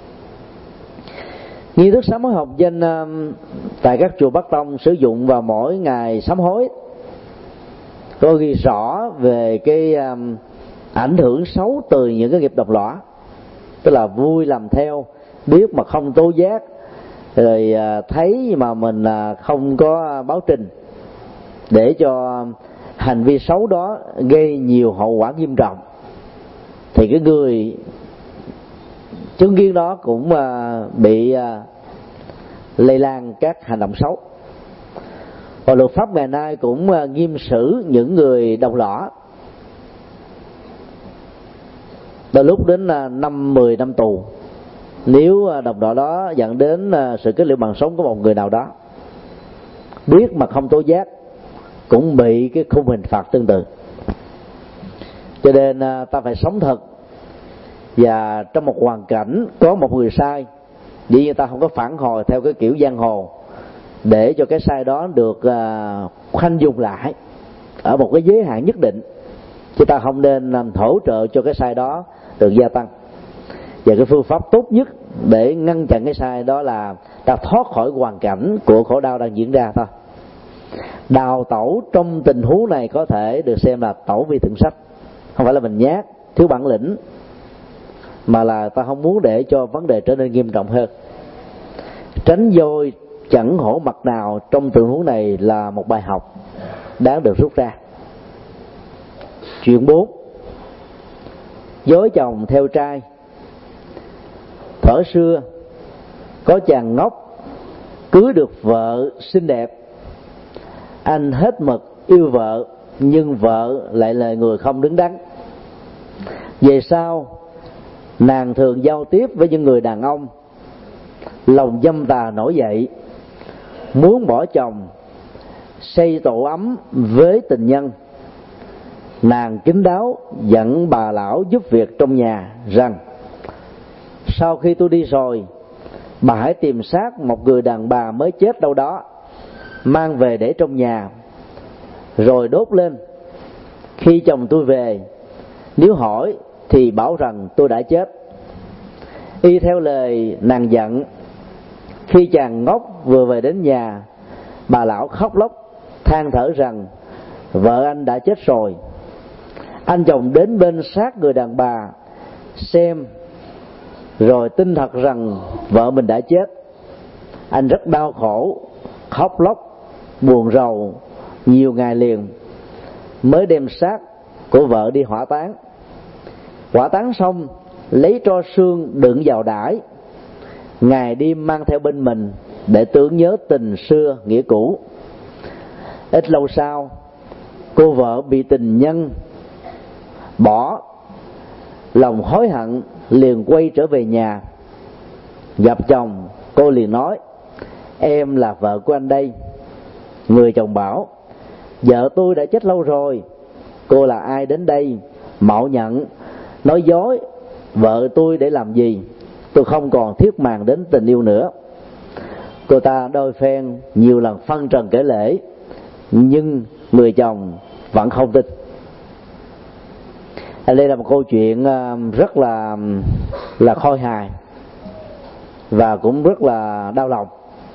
Nghi thức sám hối học danh tại các chùa Bắc Tông sử dụng vào mỗi ngày sám hối có ghi rõ về cái ảnh hưởng xấu từ những cái nghiệp độc lõa, tức là vui làm theo, biết mà không tố giác, rồi thấy mà mình không có báo trình, để cho hành vi xấu đó gây nhiều hậu quả nghiêm trọng. Thì cái người chứng kiến đó cũng bị lây lan các hành động xấu. Và luật pháp ngày nay cũng nghiêm xử những người đồng lõa, đôi lúc đến 5-10 năm tù nếu đồng lõa đó dẫn đến sự kết liễu bằng sống của một người nào đó. Biết mà không tố giác cũng bị cái khung hình phạt tương tự. Cho nên ta phải sống thật, và trong một hoàn cảnh có một người sai, dĩ nhiên ta không có phản hồi theo cái kiểu giang hồ để cho cái sai đó được khoanh dùng lại ở một cái giới hạn nhất định, chứ ta không nên hỗ trợ cho cái sai đó được gia tăng. Và cái phương pháp tốt nhất để ngăn chặn cái sai đó là ta thoát khỏi hoàn cảnh của khổ đau đang diễn ra thôi. Đào tẩu trong tình huống này có thể được xem là tẩu vi thượng sách, không phải là mình nhát, thiếu bản lĩnh, mà là ta không muốn để cho vấn đề trở nên nghiêm trọng hơn. Tránh dôi chẳng hổ mặt nào trong tình huống này là một bài học đáng được rút ra. Chuyện 4: dối chồng theo trai. Thuở xưa có chàng ngốc cưới được vợ xinh đẹp, anh hết mực yêu vợ, nhưng vợ lại là người không đứng đắn. Về sau nàng thường giao tiếp với những người đàn ông, lòng dâm tà nổi dậy, muốn bỏ chồng, xây tổ ấm với tình nhân. Nàng kín đáo dặn bà lão giúp việc trong nhà rằng: sau khi tôi đi rồi, bà hãy tìm xác một người đàn bà mới chết đâu đó, mang về để trong nhà, rồi đốt lên. Khi chồng tôi về, nếu hỏi thì bảo rằng tôi đã chết. Y theo lời nàng dặn, khi chàng ngốc vừa về đến nhà, bà lão khóc lóc than thở rằng vợ anh đã chết rồi. Anh chồng đến bên xác người đàn bà xem, rồi tin thật rằng vợ mình đã chết. Anh rất đau khổ, khóc lóc buồn rầu nhiều ngày liền, mới đem xác của vợ đi hỏa táng. Hỏa táng xong, lấy tro xương đựng vào đãi, ngày đêm mang theo bên mình để tưởng nhớ tình xưa nghĩa cũ. Ít lâu sau, cô vợ bị tình nhân bỏ, lòng hối hận liền quay trở về nhà. Gặp chồng, cô liền nói: em là vợ của anh đây. Người chồng bảo: vợ tôi đã chết lâu rồi. Cô là ai đến đây mạo nhận nói dối vợ tôi để làm gì? Tôi không còn thiết màng đến tình yêu nữa. Cô ta đôi phen nhiều lần phân trần kể lể, nhưng người chồng vẫn không tin. Đây là một câu chuyện rất là khôi hài và cũng rất là đau lòng.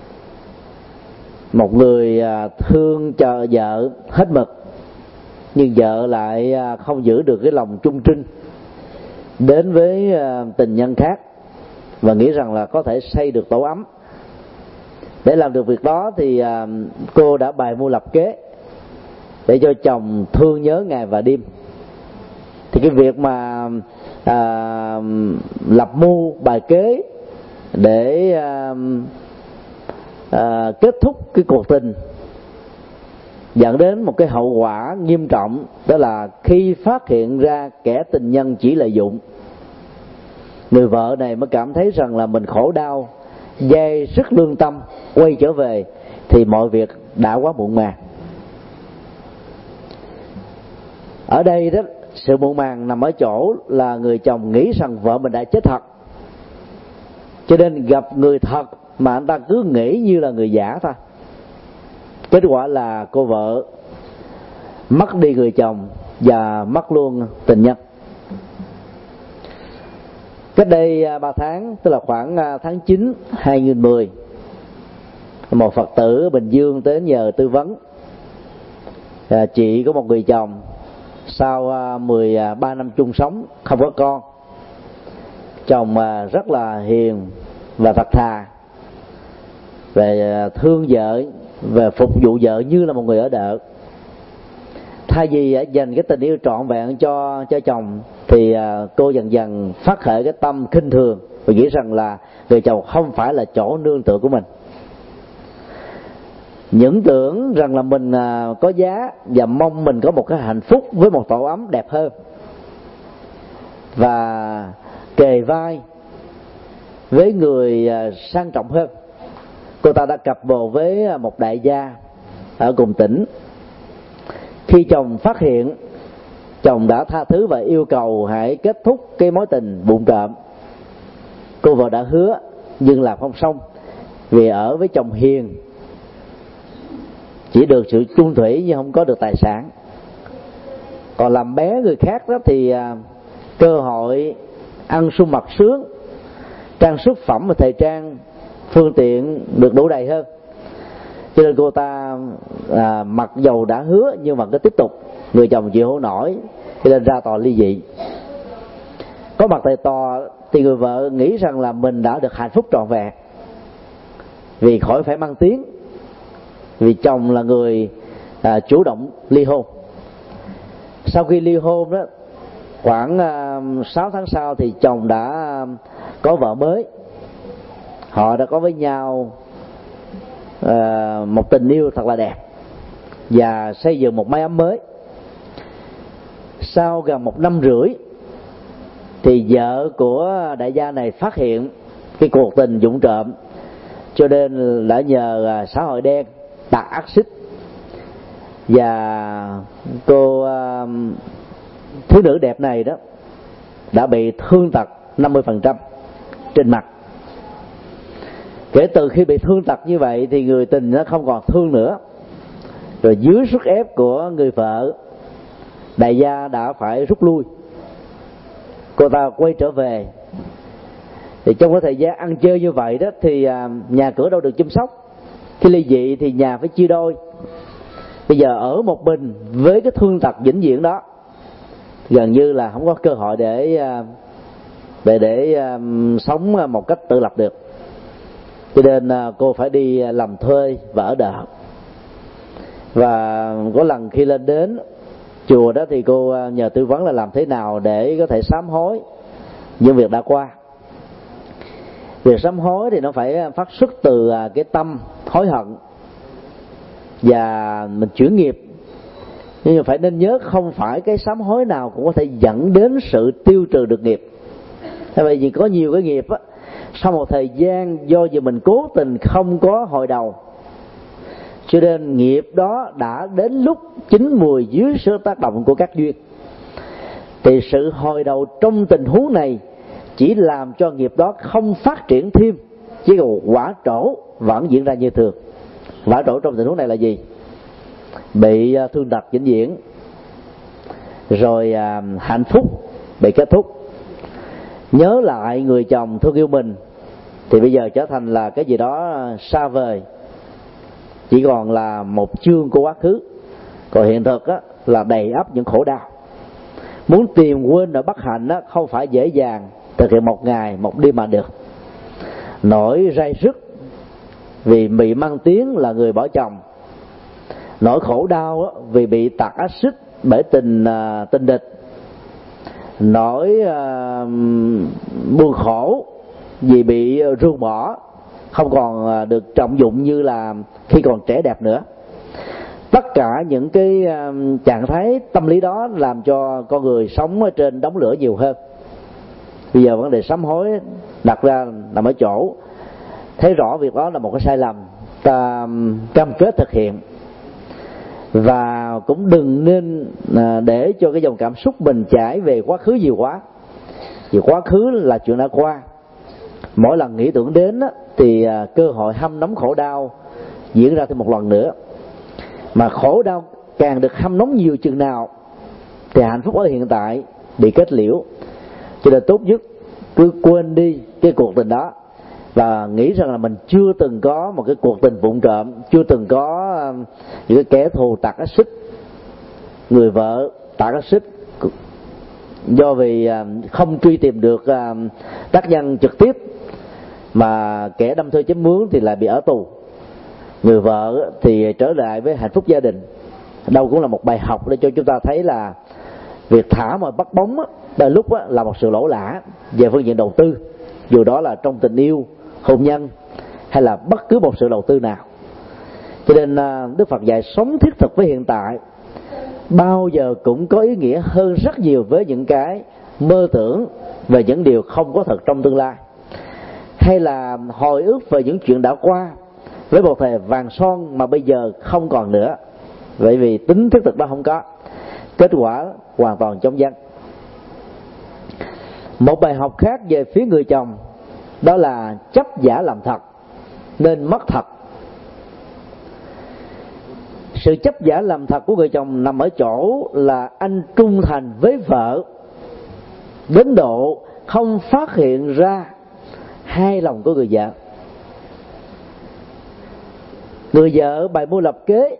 Một người thương cho vợ hết mực, nhưng vợ lại không giữ được cái lòng trung trinh, đến với tình nhân khác và nghĩ rằng là có thể xây được tổ ấm. Để làm được việc đó thì cô đã bày mưu lập kế để cho chồng thương nhớ ngày và đêm. Thì cái việc mà lập mưu bài kế để kết thúc cái cuộc tình dẫn đến một cái hậu quả nghiêm trọng, đó là khi phát hiện ra kẻ tình nhân chỉ lợi dụng, người vợ này mới cảm thấy rằng là mình khổ đau, dây sức lương tâm, quay trở về thì mọi việc đã quá muộn màng. Ở đây đó, sự muộn màng nằm ở chỗ là người chồng nghĩ rằng vợ mình đã chết thật, cho nên gặp người thật mà anh ta cứ nghĩ như là người giả thôi. Kết quả là cô vợ mất đi người chồng và mất luôn tình nhân. Cách đây 3 tháng, tức là khoảng tháng 9 2010, một Phật tử ở Bình Dương đến nhờ tư vấn. Chị có một người chồng, sau 13 năm chung sống không có con. Chồng rất là hiền và thật thà, về thương vợ, về phục vụ vợ như là một người ở đợ. Thay vì dành cái tình yêu trọn vẹn cho chồng, thì cô dần dần phát khởi cái tâm khinh thường và nghĩ rằng là người chồng không phải là chỗ nương tựa của mình. Những tưởng rằng là mình có giá và mong mình có một cái hạnh phúc với một tổ ấm đẹp hơn, và kề vai với người sang trọng hơn, cô ta đã cặp bồ với một đại gia ở cùng tỉnh. Khi chồng phát hiện, chồng đã tha thứ và yêu cầu hãy kết thúc cái mối tình vụng trộm. Cô vợ đã hứa nhưng làm không xong, vì ở với chồng hiền chỉ được sự chung thủy nhưng không có được tài sản. Còn làm bé người khác đó thì cơ hội ăn sung mặc sướng, trang sức phẩm và thời trang, phương tiện được đủ đầy hơn. Cho nên cô ta mặc dầu đã hứa nhưng mà cứ tiếp tục. Người chồng chịu không nổi cho nên ra tòa ly dị. có mặt tại tòa thì người vợ nghĩ rằng là mình đã được hạnh phúc trọn vẹn vì khỏi phải mang tiếng, vì chồng là người chủ động ly hôn. Sau khi ly hôn đó, khoảng 6 tháng sau thì chồng đã có vợ mới. Họ đã có với nhau một tình yêu thật là đẹp và xây dựng một mái ấm mới. Sau gần 1 năm rưỡi thì vợ của đại gia này phát hiện cái cuộc tình vụng trộm, cho nên đã nhờ xã hội đen tạt axit, và cô thiếu nữ đẹp này đó đã bị thương tật 50% trên mặt. Kể từ khi bị thương tật như vậy thì người tình nó không còn thương nữa, rồi dưới sức ép của người vợ, đại gia đã phải rút lui. Cô ta quay trở về, thì trong cái thời gian ăn chơi như vậy đó thì nhà cửa đâu được chăm sóc. Khi ly dị thì nhà phải chia đôi. Bây giờ ở một mình với cái thương tật vĩnh viễn đó, gần như là không có cơ hội để sống một cách tự lập được. Cho nên cô phải đi làm thuê và ở đợ. Và có lần khi lên đến chùa đó thì cô nhờ tư vấn là làm thế nào để có thể sám hối những việc đã qua. Việc sám hối thì nó phải phát xuất từ cái tâm hối hận và mình chuyển nghiệp. Nhưng mà phải nên nhớ, không phải cái sám hối nào cũng có thể dẫn đến sự tiêu trừ được nghiệp. Tại vì có nhiều cái nghiệp á, sau một thời gian do vì mình cố tình không có hồi đầu, cho nên nghiệp đó đã đến lúc chín mùi dưới sự tác động của các duyên. Thì sự hồi đầu trong tình huống này chỉ làm cho nghiệp đó không phát triển thêm, chỉ còn quả trổ vẫn diễn ra như thường. Quả trổ trong tình huống này là gì? Bị thương tật vĩnh viễn, rồi hạnh phúc bị kết thúc. Nhớ lại người chồng thương yêu mình thì bây giờ trở thành là cái gì đó xa vời, chỉ còn là một chương của quá khứ. Còn hiện thực á, là đầy ắp những khổ đau. Muốn tìm quên nỗi bất hạnh á, không phải dễ dàng thực hiện một ngày một đêm mà được. Nỗi ray rứt vì bị mang tiếng là người bỏ chồng, nỗi khổ đau á, vì bị tạt axit bởi tình địch, nỗi buồn khổ vì bị ruồng bỏ, không còn được trọng dụng như là khi còn trẻ đẹp nữa. Tất cả những cái trạng thái tâm lý đó làm cho con người sống ở trên đống lửa nhiều hơn. Bây giờ vấn đề sám hối đặt ra nằm ở chỗ thấy rõ việc đó là một cái sai lầm, ta cam kết thực hiện, và cũng đừng nên để cho cái dòng cảm xúc mình chảy về quá khứ nhiều quá. Vì quá khứ là chuyện đã qua, mỗi lần nghĩ tưởng đến thì cơ hội hâm nóng khổ đau diễn ra thêm một lần nữa. Mà khổ đau càng được hâm nóng nhiều chừng nào thì hạnh phúc ở hiện tại bị kết liễu. Cho nên tốt nhất cứ quên đi cái cuộc tình đó và nghĩ rằng là mình chưa từng có một cái cuộc tình vụng trộm, chưa từng có những cái kẻ thù tạt axit, người vợ tạt axit do vì không truy tìm được tác nhân trực tiếp, mà kẻ đâm thuê chém mướn thì lại bị ở tù, người vợ thì trở lại với hạnh phúc gia đình. Đâu cũng là một bài học để cho chúng ta thấy là việc thả mọi bắt bóng đôi lúc là một sự lỗ lã về phương diện đầu tư, dù đó là trong tình yêu, hôn nhân hay là bất cứ một sự đầu tư nào. Cho nên Đức Phật dạy sống thiết thực với hiện tại bao giờ cũng có ý nghĩa hơn rất nhiều với những cái mơ tưởng về những điều không có thật trong tương lai, hay là hồi ức về những chuyện đã qua với một thời vàng son mà bây giờ không còn nữa. Bởi vì tính thiết thực đó không có, kết quả hoàn toàn chống vắng. Một bài học khác về phía người chồng đó là chấp giả làm thật nên mất thật. Sự chấp giả làm thật của người chồng nằm ở chỗ là anh trung thành với vợ đến độ không phát hiện ra hai lòng của người vợ. Người vợ bày mưu lập kế,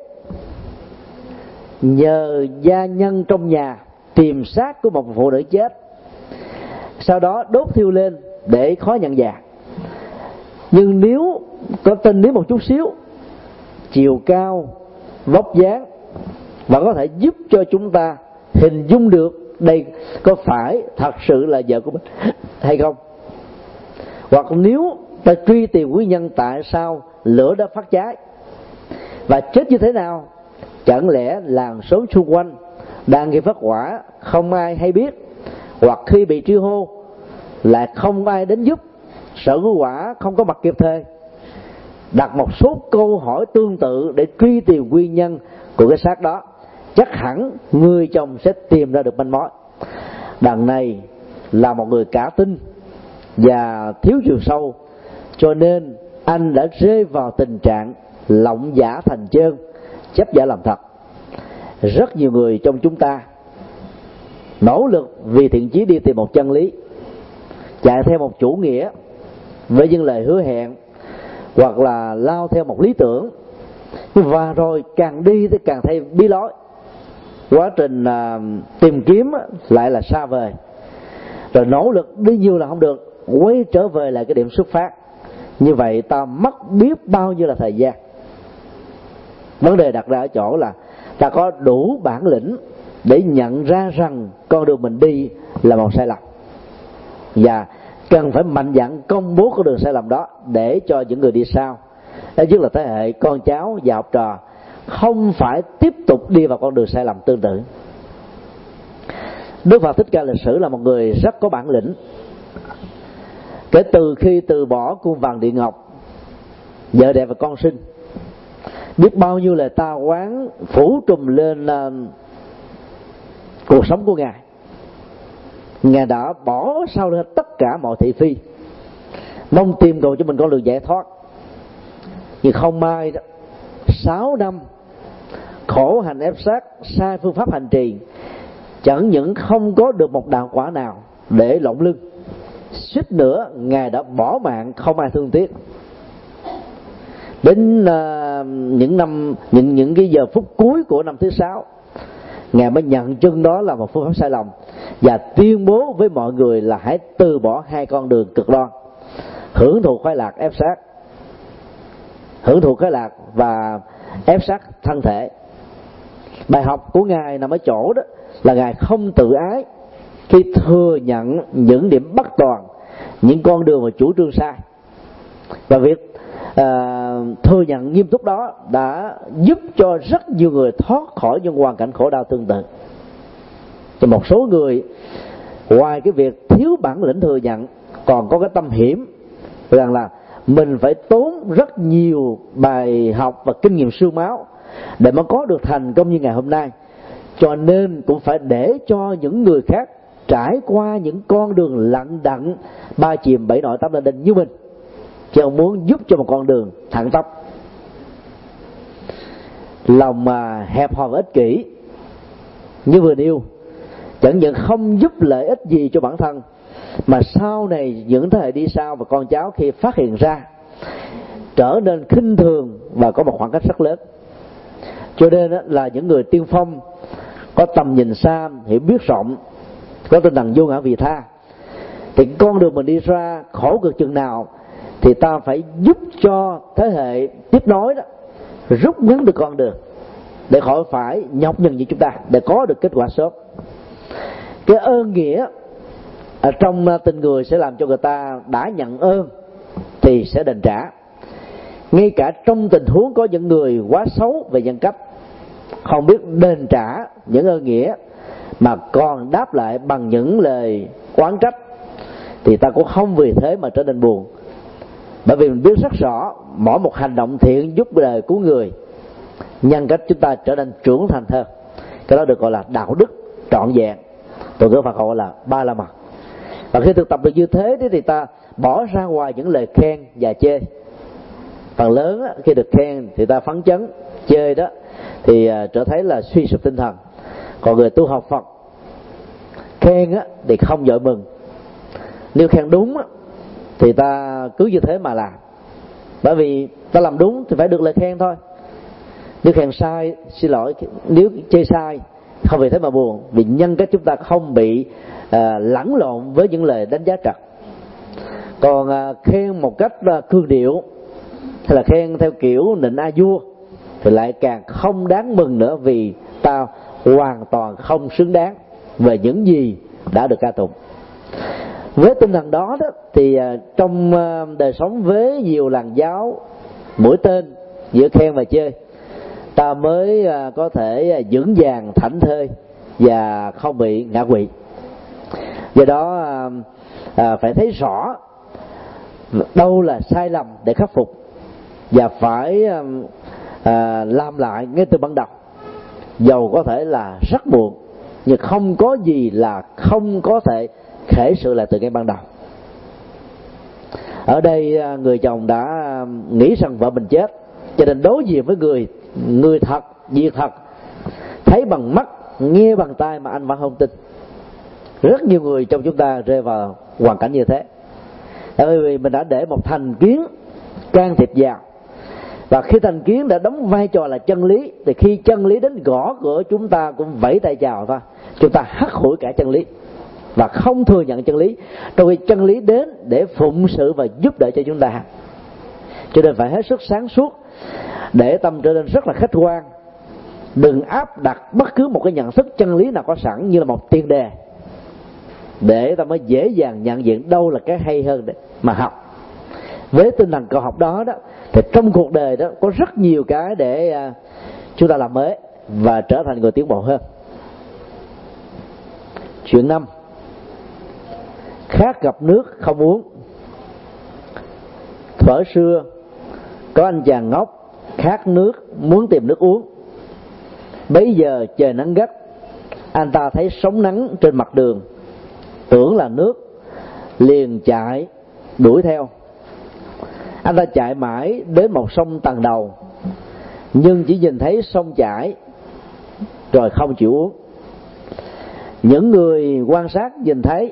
nhờ gia nhân trong nhà tìm xác của một phụ nữ chết sau đó đốt thiêu lên để khói nhận dạng. Nhưng nếu có tinh lý một chút xíu, chiều cao, vóc dáng, và có thể giúp cho chúng ta hình dung được đây có phải thật sự là vợ của mình hay không. Hoặc nếu ta truy tìm nguyên nhân tại sao lửa đã phát cháy và chết như thế nào, chẳng lẽ làng xóm xung quanh đang gây phát hỏa không ai hay biết, hoặc khi bị truy hô lại không ai đến giúp, sở cứu hỏa không có mặt kịp thời. Đặt một số câu hỏi tương tự để truy tìm nguyên nhân của cái xác đó, chắc hẳn người chồng sẽ tìm ra được manh mối. Đằng này là một người cả tin và thiếu chiều sâu, cho nên anh đã rơi vào tình trạng lộng giả thành chân, chấp giả làm thật. Rất nhiều người trong chúng ta nỗ lực vì thiện chí đi tìm một chân lý, chạy theo một chủ nghĩa với những lời hứa hẹn, hoặc là lao theo một lý tưởng, và rồi càng đi thì càng thấy bí lối. Quá trình tìm kiếm lại là xa vời, rồi nỗ lực đi nhiều là không được, quay trở về lại cái điểm xuất phát. Như vậy ta mất biết bao nhiêu là thời gian. Vấn đề đặt ra ở chỗ là ta có đủ bản lĩnh để nhận ra rằng con đường mình đi là một sai lầm, và cần phải mạnh dạn công bố con đường sai lầm đó để cho những người đi sau, nhất là thế hệ con cháu và học trò, không phải tiếp tục đi vào con đường sai lầm tương tự. Đức Phật Thích Ca lịch sử là một người rất có bản lĩnh. Kể từ khi từ bỏ cung vàng điện ngọc, vợ đẹp và con sinh, biết bao nhiêu lời ta oán phủ trùm lên cuộc sống của Ngài. Ngài đã bỏ sau lưng tất cả mọi thị phi, mong tìm cầu cho mình con đường giải thoát. Nhưng không may đó, 6 năm khổ hành ép sát, sai phương pháp hành trì, chẳng những không có được một đạo quả nào để lộng lưng, suýt nữa Ngài đã bỏ mạng không ai thương tiếc. Đến những cái giờ phút cuối của năm thứ 6, Ngài mới nhận chân đó là một phương pháp sai lầm và tuyên bố với mọi người là hãy từ bỏ hai con đường cực đoan: hưởng thụ khoái lạc ép sát, hưởng thụ khoái lạc và ép sát thân thể. Bài học của Ngài nằm ở chỗ đó là Ngài không tự ái khi thừa nhận những điểm bất toàn, những con đường mà chủ trương sai. Và việc thừa nhận nghiêm túc đó đã giúp cho rất nhiều người thoát khỏi những hoàn cảnh khổ đau tương tự. Thì một số người ngoài cái việc thiếu bản lĩnh thừa nhận, còn có cái tâm hiểm rằng là mình phải tốn rất nhiều bài học và kinh nghiệm xương máu để mà có được thành công như ngày hôm nay, cho nên cũng phải để cho những người khác trải qua những con đường lận đận, ba chìm bảy nổi tám lên đinh như mình, chứ ông muốn giúp cho một con đường thẳng tắp. Lòng hẹp hòi và ích kỷ như vừa nêu chẳng những không giúp lợi ích gì cho bản thân, mà sau này những thế hệ đi sau và con cháu khi phát hiện ra trở nên khinh thường và có một khoảng cách rất lớn. Cho nên là những người tiên phong có tầm nhìn xa, hiểu biết rộng, có tinh thần vô ngã vị tha, thì con đường mình đi ra khổ cực chừng nào thì ta phải giúp cho thế hệ tiếp nối đó rút ngắn được con đường để khỏi phải nhọc nhằn như chúng ta, để có được kết quả sớm. Cái ơn nghĩa ở trong tình người sẽ làm cho người ta đã nhận ơn thì sẽ đền trả. Ngay cả trong tình huống có những người quá xấu về nhân cách, không biết đền trả những ơn nghĩa mà còn đáp lại bằng những lời oán trách, thì ta cũng không vì thế mà trở nên buồn. Bởi vì mình biết rất rõ mỗi một hành động thiện giúp đời của người, nhân cách chúng ta trở nên trưởng thành hơn. Cái đó được gọi là đạo đức trọn vẹn, tụi ngữ Phật gọi là ba la mật. Và khi thực tập được như thế thì ta bỏ ra ngoài những lời khen và chê. Phần lớn khi được khen thì ta phấn chấn, chê đó thì trở thấy là suy sụp tinh thần. Còn người tu học Phật khen thì không vội mừng. Nếu khen đúng thì ta cứ như thế mà làm, bởi vì ta làm đúng thì phải được lời khen thôi. Nếu khen sai, xin lỗi, nếu chê sai không vì thế mà buồn, vì nhân cách chúng ta không bị lẫn lộn với những lời đánh giá trật. Còn khen một cách cương điệu hay là khen theo kiểu nịnh a vua thì lại càng không đáng mừng nữa, vì ta hoàn toàn không xứng đáng về những gì đã được ca tụng. Với tinh thần đó thì trong đời sống với nhiều làng giáo mũi tên giữa khen và chê, ta mới có thể vững vàng thảnh thơi và không bị ngã quỵ. Do đó phải thấy rõ đâu là sai lầm để khắc phục, và phải làm lại ngay từ ban đầu, dầu có thể là rất muộn, nhưng không có gì là không có thể khởi sự lại từ ngay ban đầu. Ở đây người chồng đã nghĩ rằng vợ mình chết, cho nên đối diện với người thật, việc thật, thấy bằng mắt, nghe bằng tai mà anh vẫn không tin. Rất nhiều người trong chúng ta rơi vào hoàn cảnh như thế, bởi vì mình đã để một thành kiến can thiệp vào, và khi thành kiến đã đóng vai trò là chân lý, thì khi chân lý đến gõ cửa chúng ta cũng vẫy tay chào thôi. Chúng ta hắt hủi cả chân lý và không thừa nhận chân lý, trong khi chân lý đến để phụng sự và giúp đỡ cho chúng ta. Cho nên phải hết sức sáng suốt để tâm trở nên rất là khách quan, đừng áp đặt bất cứ một cái nhận thức chân lý nào có sẵn như là một tiền đề, để ta mới dễ dàng nhận diện đâu là cái hay hơn để mà học. Với tinh thần cầu học đó thì trong cuộc đời đó có rất nhiều cái để chúng ta làm mới và trở thành người tiến bộ hơn. Chuyện 5: khát gặp nước không uống. Thuở xưa có anh chàng ngốc khát nước, muốn tìm nước uống. Bấy giờ trời nắng gắt, anh ta thấy sóng nắng trên mặt đường, tưởng là nước, liền chạy đuổi theo. Anh ta chạy mãi đến một sông tầng đầu, nhưng chỉ nhìn thấy sông chảy rồi không chịu uống. Những người quan sát nhìn thấy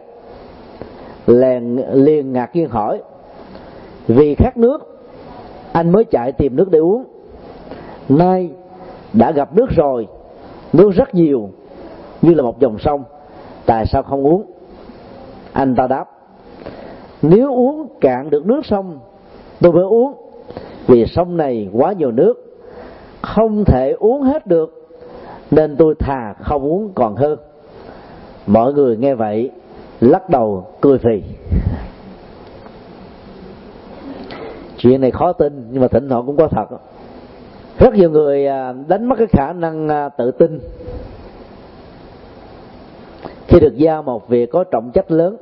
liền ngạc nhiên hỏi: vì khát nước anh mới chạy tìm nước để uống, nay đã gặp nước rồi, nước rất nhiều như là một dòng sông, tại sao không uống? Anh ta đáp: nếu uống cạn được nước sông tôi mới uống, vì sông này quá nhiều nước, không thể uống hết được, nên tôi thà không uống còn hơn. Mọi người nghe vậy lắc đầu cười phì. Chuyện này khó tin nhưng mà thỉnh thoảng cũng có thật. Rất nhiều người đánh mất cái khả năng tự tin khi được giao một việc có trọng trách lớn.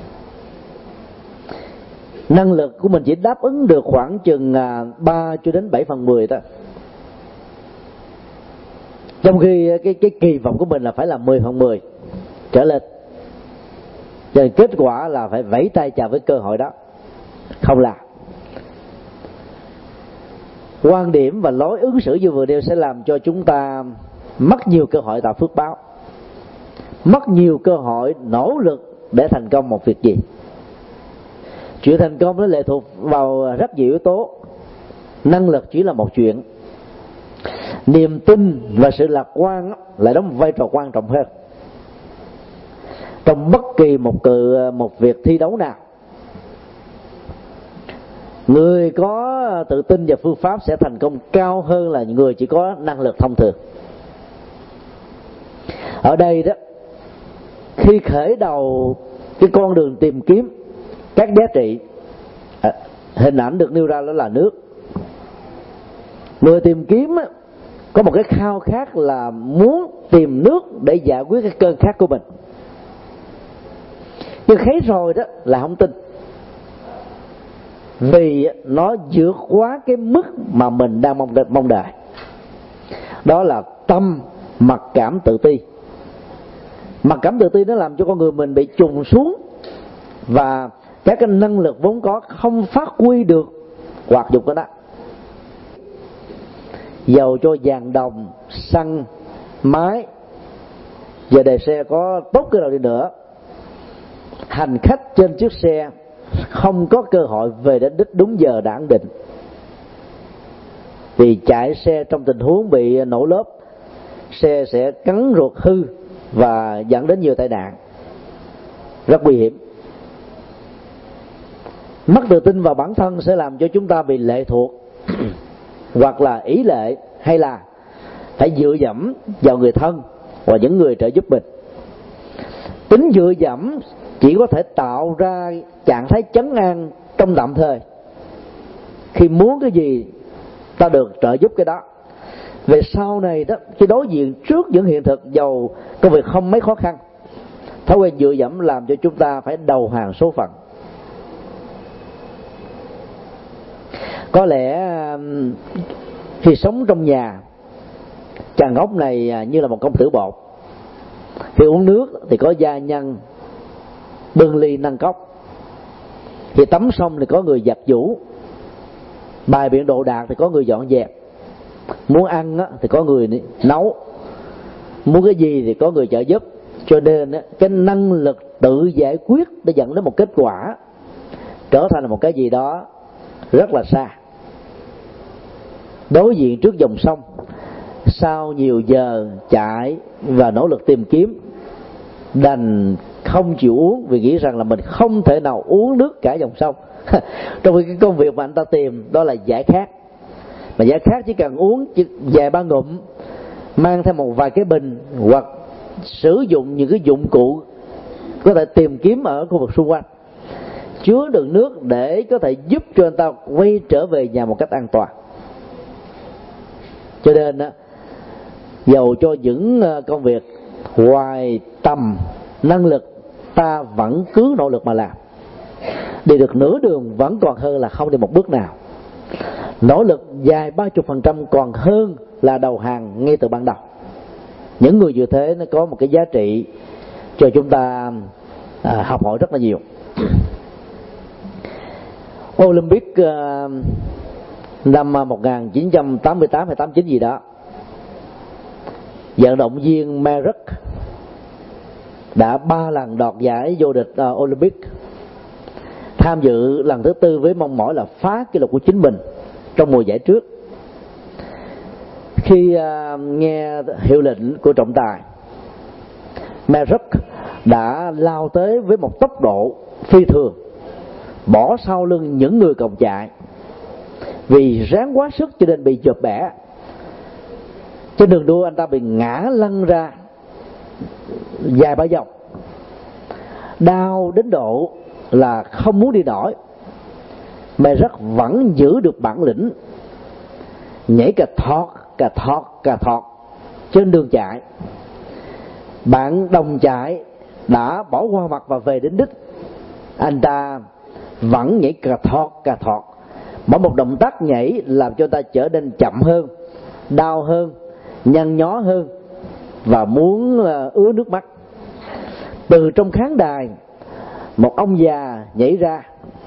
Năng lực của mình chỉ đáp ứng được khoảng chừng 3 cho đến 7/10 thôi, trong khi cái kỳ vọng của mình là phải là 10/10 trở lên. Cho nên kết quả là phải vẫy tay chào với cơ hội đó, không làm. Quan điểm và lối ứng xử như vừa nêu sẽ làm cho chúng ta mất nhiều cơ hội tạo phước báo, mất nhiều cơ hội nỗ lực để thành công một việc gì. Chuyện thành công nó lệ thuộc vào rất nhiều yếu tố. Năng lực chỉ là một chuyện, niềm tin và sự lạc quan lại đóng một vai trò quan trọng hơn. Trong bất kỳ một việc thi đấu nào, người có tự tin và phương pháp sẽ thành công cao hơn là người chỉ có năng lực thông thường. Ở đây đó, khi khởi đầu cái con đường tìm kiếm các giá trị, hình ảnh được nêu ra đó là nước. Người tìm kiếm có một cái khao khát là muốn tìm nước để giải quyết cái cơn khát của mình, nhưng thấy rồi đó là không tin, vì nó vượt quá cái mức mà mình đang mong đợi. Đó là tâm mặc cảm tự ti. Mặc cảm tự ti nó làm cho con người mình bị trùng xuống, và các cái năng lực vốn có không phát huy được hoạt dụng của nó. Dầu cho vàng đồng, xăng, máy và đề xe có tốt cái nào đi nữa, hành khách trên chiếc xe không có cơ hội về đến đích đúng giờ đã ấn định, vì chạy xe trong tình huống bị nổ lốp, xe sẽ cắn ruột hư và dẫn đến nhiều tai nạn. rất nguy hiểm. Mất tự tin vào bản thân sẽ làm cho chúng ta bị lệ thuộc hoặc là ỷ lệ, hay là phải dựa dẫm vào người thân và những người trợ giúp mình. Tính dựa dẫm chỉ có thể tạo ra trạng thái trấn an trong tạm thời. Khi muốn cái gì ta được trợ giúp cái đó. Về sau này đó, khi đối diện trước những hiện thực dầu công việc không mấy khó khăn, thói quen dựa dẫm làm cho chúng ta phải đầu hàng số phận. Có lẽ khi sống trong nhà, chàng ốc này như là một công tử bột. Khi uống nước thì có gia nhân bưng ly nâng cốc, khi tắm xong thì có người giặt giũ, bài biện đồ đạc thì có người dọn dẹp, muốn ăn thì có người nấu, muốn cái gì thì có người trợ giúp. Cho nên cái năng lực tự giải quyết để dẫn đến một kết quả trở thành một cái gì đó rất là xa. Đối diện trước dòng sông, sau nhiều giờ chạy và nỗ lực tìm kiếm, đành không chịu uống vì nghĩ rằng là mình không thể nào uống nước cả dòng sông. Trong khi cái công việc mà anh ta tìm đó là giải khát, mà giải khát chỉ cần uống vài ba ngụm, mang theo một vài cái bình hoặc sử dụng những cái dụng cụ có thể tìm kiếm ở khu vực xung quanh, chứa đựng nước để có thể giúp cho anh ta quay trở về nhà một cách an toàn. Cho nên dầu cho những công việc ngoài tầm năng lực, ta vẫn cứ nỗ lực mà làm. Đi được nửa đường vẫn còn hơn là không đi một bước nào. Nỗ lực dài 30% còn hơn là đầu hàng ngay từ ban đầu. Những người như thế nó có một cái giá trị cho chúng ta học hỏi rất là nhiều. Olympic năm 1988 hay 89 gì đó, vận động viên Merrick đã 3 lần đoạt giải vô địch Olympic, tham dự lần thứ 4 với mong mỏi là phá kỷ lục của chính mình trong mùa giải trước. Khi nghe hiệu lệnh của trọng tài, Merrick đã lao tới với một tốc độ phi thường, bỏ sau lưng những người cùng chạy. Vì ráng quá sức cho nên bị chộp bẻ. Trên đường đua anh ta bị ngã lăn ra vài ba vòng, đau đến độ là không muốn đi nổi. Mà rất vẫn giữ được bản lĩnh, nhảy cà thọt trên đường chạy. Bạn đồng chạy đã bỏ qua mặt và về đến đích, anh ta vẫn nhảy cà thọt. Mỗi một động tác nhảy làm cho ta trở nên chậm hơn, đau hơn, nhăn nhó hơn và muốn ứa nước mắt. Từ trong khán đài, một ông già nhảy ra,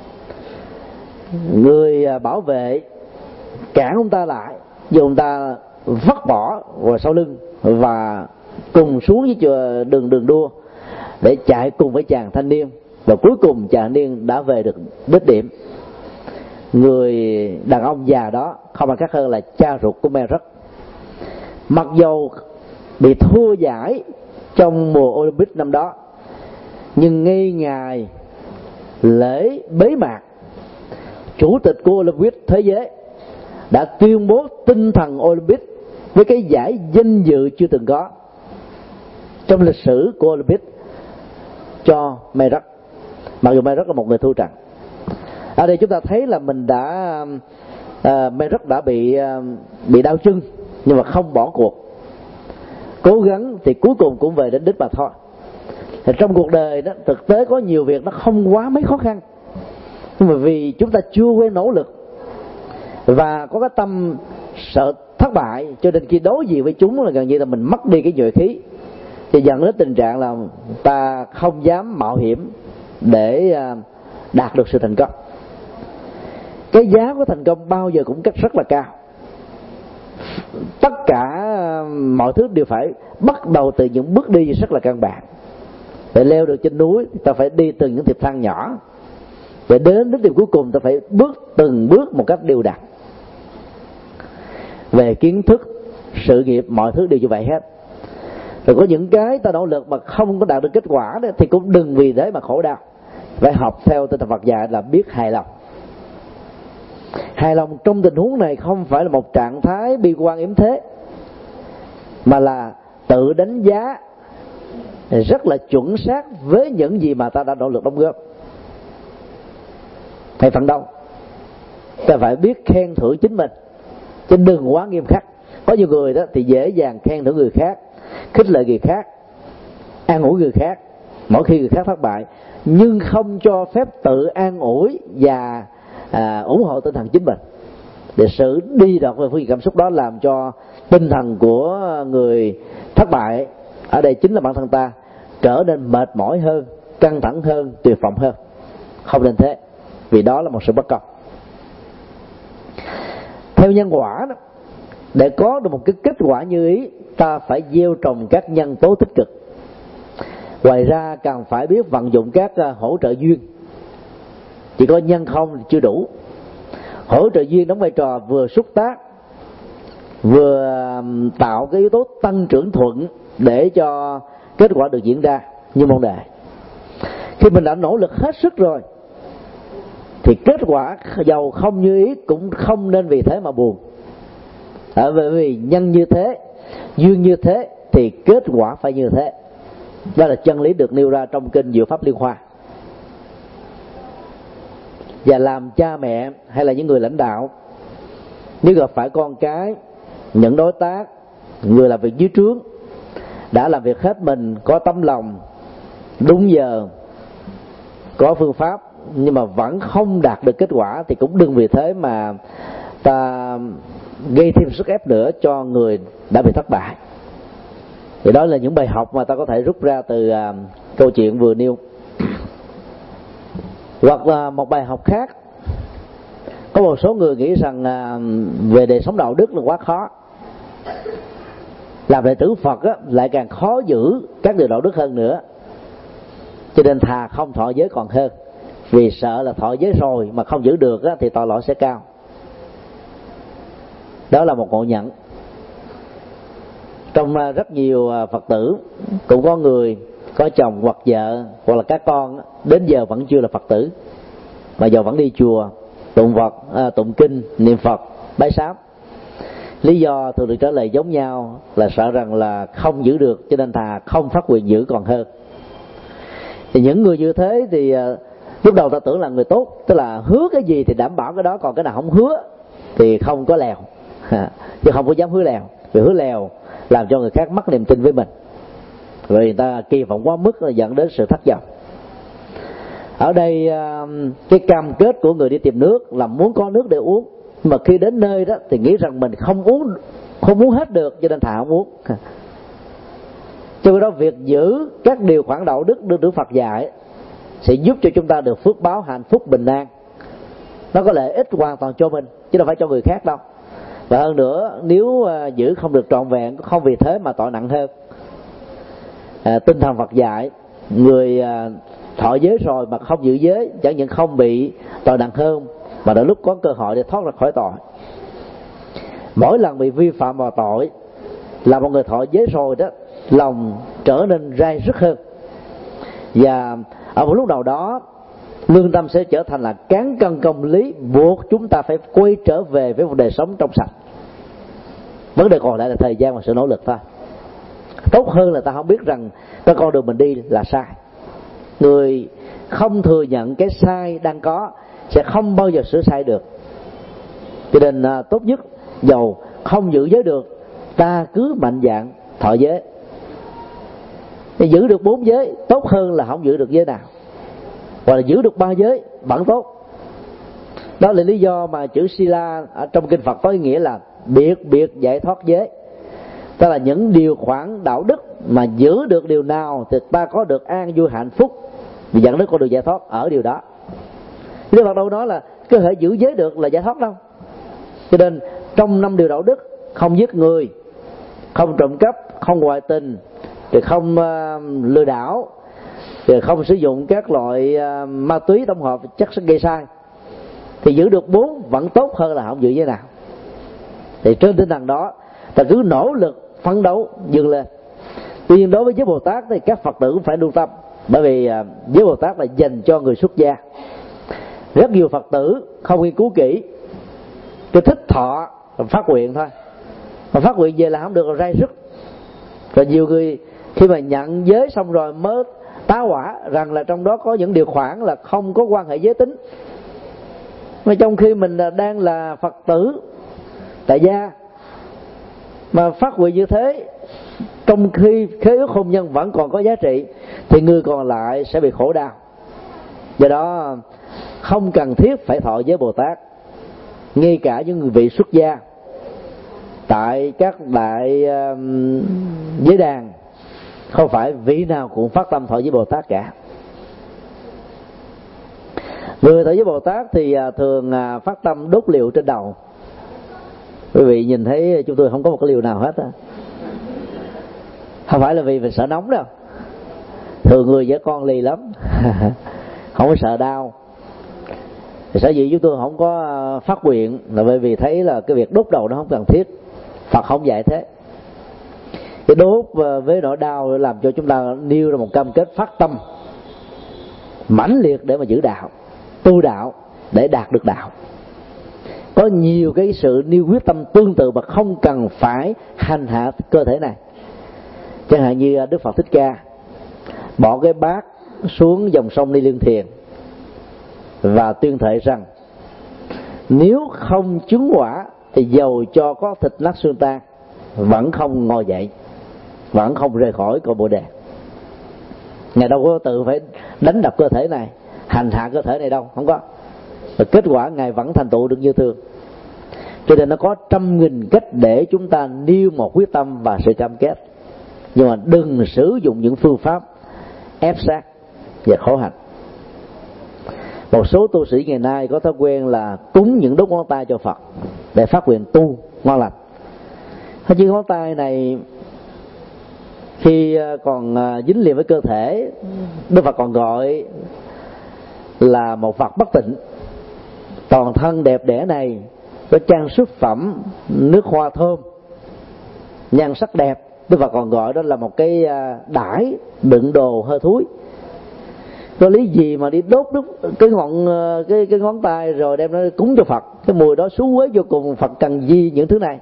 người bảo vệ cản ông ta lại, dù ông ta vắt bỏ vào sau lưng và cùng xuống với đường đua để chạy cùng với chàng thanh niên. Và cuối cùng chàng thanh niên đã về được đích điểm. Người đàn ông già đó không ai khác hơn là cha ruột của Merrick. Mặc dầu bị thua giải trong mùa Olympic năm đó, nhưng ngay ngày lễ bế mạc, chủ tịch của Olympic thế giới đã tuyên bố tinh thần Olympic với cái giải danh dự chưa từng có trong lịch sử của Olympic cho Merrick. Mặc dù Merrick là một người thua trận. Ở đây chúng ta thấy là mình đã Merrick đã bị đau chân nhưng mà không bỏ cuộc, cố gắng thì cuối cùng cũng về đến đích mà thôi. Thì trong cuộc đời đó, thực tế có nhiều việc nó không quá mấy khó khăn, nhưng mà vì chúng ta chưa quen nỗ lực và có cái tâm sợ thất bại, cho nên khi đối diện với chúng là gần như là mình mất đi cái nhuệ khí, thì dẫn đến tình trạng là ta không dám mạo hiểm để đạt được sự thành công. Cái giá của thành công bao giờ cũng rất là cao. Tất cả mọi thứ đều phải bắt đầu từ những bước đi rất là căn bản. Để leo được trên núi ta phải đi từng những thềm thang nhỏ, để đến đích điểm cuối cùng ta phải bước từng bước một cách đều đặn. Về kiến thức, sự nghiệp, mọi thứ đều như vậy hết. Rồi có những cái ta nỗ lực mà không có đạt được kết quả đó, thì cũng đừng vì thế mà khổ đau. Phải học theo tinh thần Phật dạy là biết hài lòng. Hài lòng trong tình huống này không phải là một trạng thái bi quan yếm thế, mà là tự đánh giá rất là chuẩn xác với những gì mà ta đã nỗ lực đóng góp. Thầy phấn đấu, ta phải biết khen thưởng chính mình, chứ đừng quá nghiêm khắc. Có nhiều người đó thì dễ dàng khen thưởng người khác, khích lệ người khác, an ủi người khác mỗi khi người khác thất bại, nhưng không cho phép tự an ủi và ủng hộ tinh thần chính mình. Để sự đi đọt về phương diện cảm xúc đó làm cho tinh thần của người thất bại, ở đây chính là bản thân ta, trở nên mệt mỏi hơn, căng thẳng hơn, tuyệt vọng hơn. Không nên thế, vì đó là một sự bất công. Theo nhân quả đó, để có được một cái kết quả như ý, ta phải gieo trồng các nhân tố tích cực. Ngoài ra cần phải biết vận dụng các hỗ trợ duyên. Chỉ có nhân không thì chưa đủ. Hỗ trợ duyên đóng vai trò vừa xúc tác, vừa tạo cái yếu tố tăng trưởng thuận để cho kết quả được diễn ra như mong đợi. Khi mình đã nỗ lực hết sức rồi thì kết quả giàu không như ý cũng không nên vì thế mà buồn. Bởi vì nhân như thế, duyên như thế thì kết quả phải như thế. Đó là chân lý được nêu ra trong kinh Diệu Pháp Liên Hoa. Và làm cha mẹ hay là những người lãnh đạo, nếu gặp phải con cái, những đối tác, người làm việc dưới trướng đã làm việc hết mình, có tấm lòng, đúng giờ, có phương pháp, nhưng mà vẫn không đạt được kết quả, thì cũng đừng vì thế mà ta gây thêm sức ép nữa cho người đã bị thất bại. Thì đó là những bài học mà ta có thể rút ra từ câu chuyện vừa nêu. Hoặc là một bài học khác, có một số người nghĩ rằng về đời sống đạo đức là quá khó, làm đệ tử Phật á, lại càng khó giữ các điều đạo đức hơn nữa, cho nên thà không thọ giới còn hơn, vì sợ là thọ giới rồi mà không giữ được á, thì tội lỗi sẽ cao. Đó là một ngộ nhận. Trong rất nhiều Phật tử cũng có người có chồng hoặc vợ hoặc là các con đến giờ vẫn chưa là Phật tử, mà giờ vẫn đi chùa tụng Phật, tụng kinh, niệm Phật, bái sám. Lý do thường được trả lời giống nhau là sợ rằng là không giữ được, cho nên thà không phát quyền giữ còn hơn. Thì những người như thế thì lúc đầu ta tưởng là người tốt, tức là hứa cái gì thì đảm bảo cái đó, còn cái nào không hứa thì không có lèo, chứ không có dám hứa lèo. Vì hứa lèo làm cho người khác mất niềm tin với mình, rồi người ta kỳ vọng quá mức là dẫn đến sự thất vọng. Ở đây cái cam kết của người đi tìm nước là muốn có nước để uống, mà khi đến nơi đó thì nghĩ rằng mình không uống hết được, cho nên thà không uống. Cho nên đó việc giữ các điều khoản đạo đức được Đức Phật dạy sẽ giúp cho chúng ta được phước báo, hạnh phúc, bình an. Nó có lợi ích hoàn toàn cho mình chứ đâu phải cho người khác đâu. Và hơn nữa, nếu giữ không được trọn vẹn, không vì thế mà tội nặng hơn. Tinh thần Phật dạy, người thọ giới rồi mà không giữ giới, chẳng những không bị tội nặng hơn, mà đến lúc có cơ hội để thoát ra khỏi tội. Mỗi lần bị vi phạm vào tội, là một người thọ giới rồi đó, lòng trở nên rai rứt hơn, và ở một lúc nào đó lương tâm sẽ trở thành là cán cân công lý, buộc chúng ta phải quay trở về với một đời sống trong sạch. Vấn đề còn lại là thời gian và sự nỗ lực thôi. Tốt hơn là ta không biết rằng cái con đường mình đi là sai. Người không thừa nhận cái sai đang có sẽ không bao giờ sửa sai được. Cho nên tốt nhất, dầu không giữ giới được, ta cứ mạnh dạn thọ giới. Thì giữ được 4 giới tốt hơn là không giữ được giới nào, hoặc là giữ được 3 giới vẫn tốt. Đó là lý do mà chữ Sila ở trong kinh Phật có ý nghĩa là biệt giải thoát giới. Tức là những điều khoản đạo đức mà giữ được điều nào thì ta có được an vui hạnh phúc, vì dẫn đến con đường giải thoát ở điều đó. Đức Phật đâu nói là có thể giữ giới được là giải thoát đâu. Cho nên trong 5 điều đạo đức: không giết người, không trộm cắp, không ngoại tình, rồi không lừa đảo, rồi không sử dụng các loại ma túy tổng hợp, chất gây sai, thì giữ được 4 vẫn tốt hơn là không giữ giới nào. Thì trên tinh thần đó ta cứ nỗ lực phấn đấu vươn lên. Tuy nhiên đối với giới Bồ Tát thì các Phật tử cũng phải lưu tâm, bởi vì giới Bồ Tát là dành cho người xuất gia. Rất nhiều Phật tử không nghiên cứu kỹ, cứ thích thọ phát nguyện thôi, mà phát nguyện về là không được rồi ray rứt. Rồi nhiều người khi mà nhận giới xong rồi mới tá hỏa rằng là trong đó có những điều khoản là không có quan hệ giới tính, mà trong khi mình đang là Phật tử tại gia mà phát nguyện như thế, trong khi khế ước hôn nhân vẫn còn có giá trị, thì người còn lại sẽ bị khổ đau. Do đó không cần thiết phải thọ giới Bồ Tát. Ngay cả những người vị xuất gia tại các đại giới đàn, không phải vị nào cũng phát tâm thọ giới Bồ Tát cả. Người thọ giới Bồ Tát thì thường phát tâm đốt liều trên đầu. Quý vị nhìn thấy chúng tôi không có một cái liều nào hết á. Không phải là vì mình sợ nóng đâu, thường người dễ con lì lắm không có sợ đau. Sở dĩ chúng tôi không có phát nguyện là bởi vì thấy là cái việc đốt đầu nó không cần thiết. Phật không dạy thế. Cái đốt với nỗi đau làm cho chúng ta nêu ra một cam kết phát tâm mãnh liệt để mà giữ đạo, tu đạo để đạt được đạo. Có nhiều cái sự nêu quyết tâm tương tự mà không cần phải hành hạ cơ thể này. Chẳng hạn như Đức Phật Thích Ca bỏ cái bát xuống dòng sông Ni Liên Thiền và tuyên thệ rằng nếu không chứng quả thì dầu cho có thịt nát xương tan vẫn không ngồi dậy, vẫn không rời khỏi cội Bồ Đề. Ngài đâu có tự phải đánh đập cơ thể này, hành hạ cơ thể này đâu, không có. Và kết quả Ngài vẫn thành tựu được như thường. Cho nên nó có trăm nghìn cách để chúng ta nêu một quyết tâm và sự cam kết, nhưng mà đừng sử dụng những phương pháp ép sát và khổ hạnh. Một số tu sĩ ngày nay có thói quen là cúng những đốt ngón tay cho Phật để phát nguyện tu ngon lành. Chứ ngón tay này khi còn dính liền với cơ thể, Đức Phật còn gọi là một vật bất tịnh. Toàn thân đẹp đẽ này có trang sức phẩm, nước hoa thơm, nhan sắc đẹp, Đức Phật còn gọi đó là một cái đãi đựng đồ hơi thúi. Có lý gì mà đi đốt cái ngón tay rồi đem nó cúng cho Phật? Cái mùi đó xú uế vô cùng. Phật cần gì những thứ này?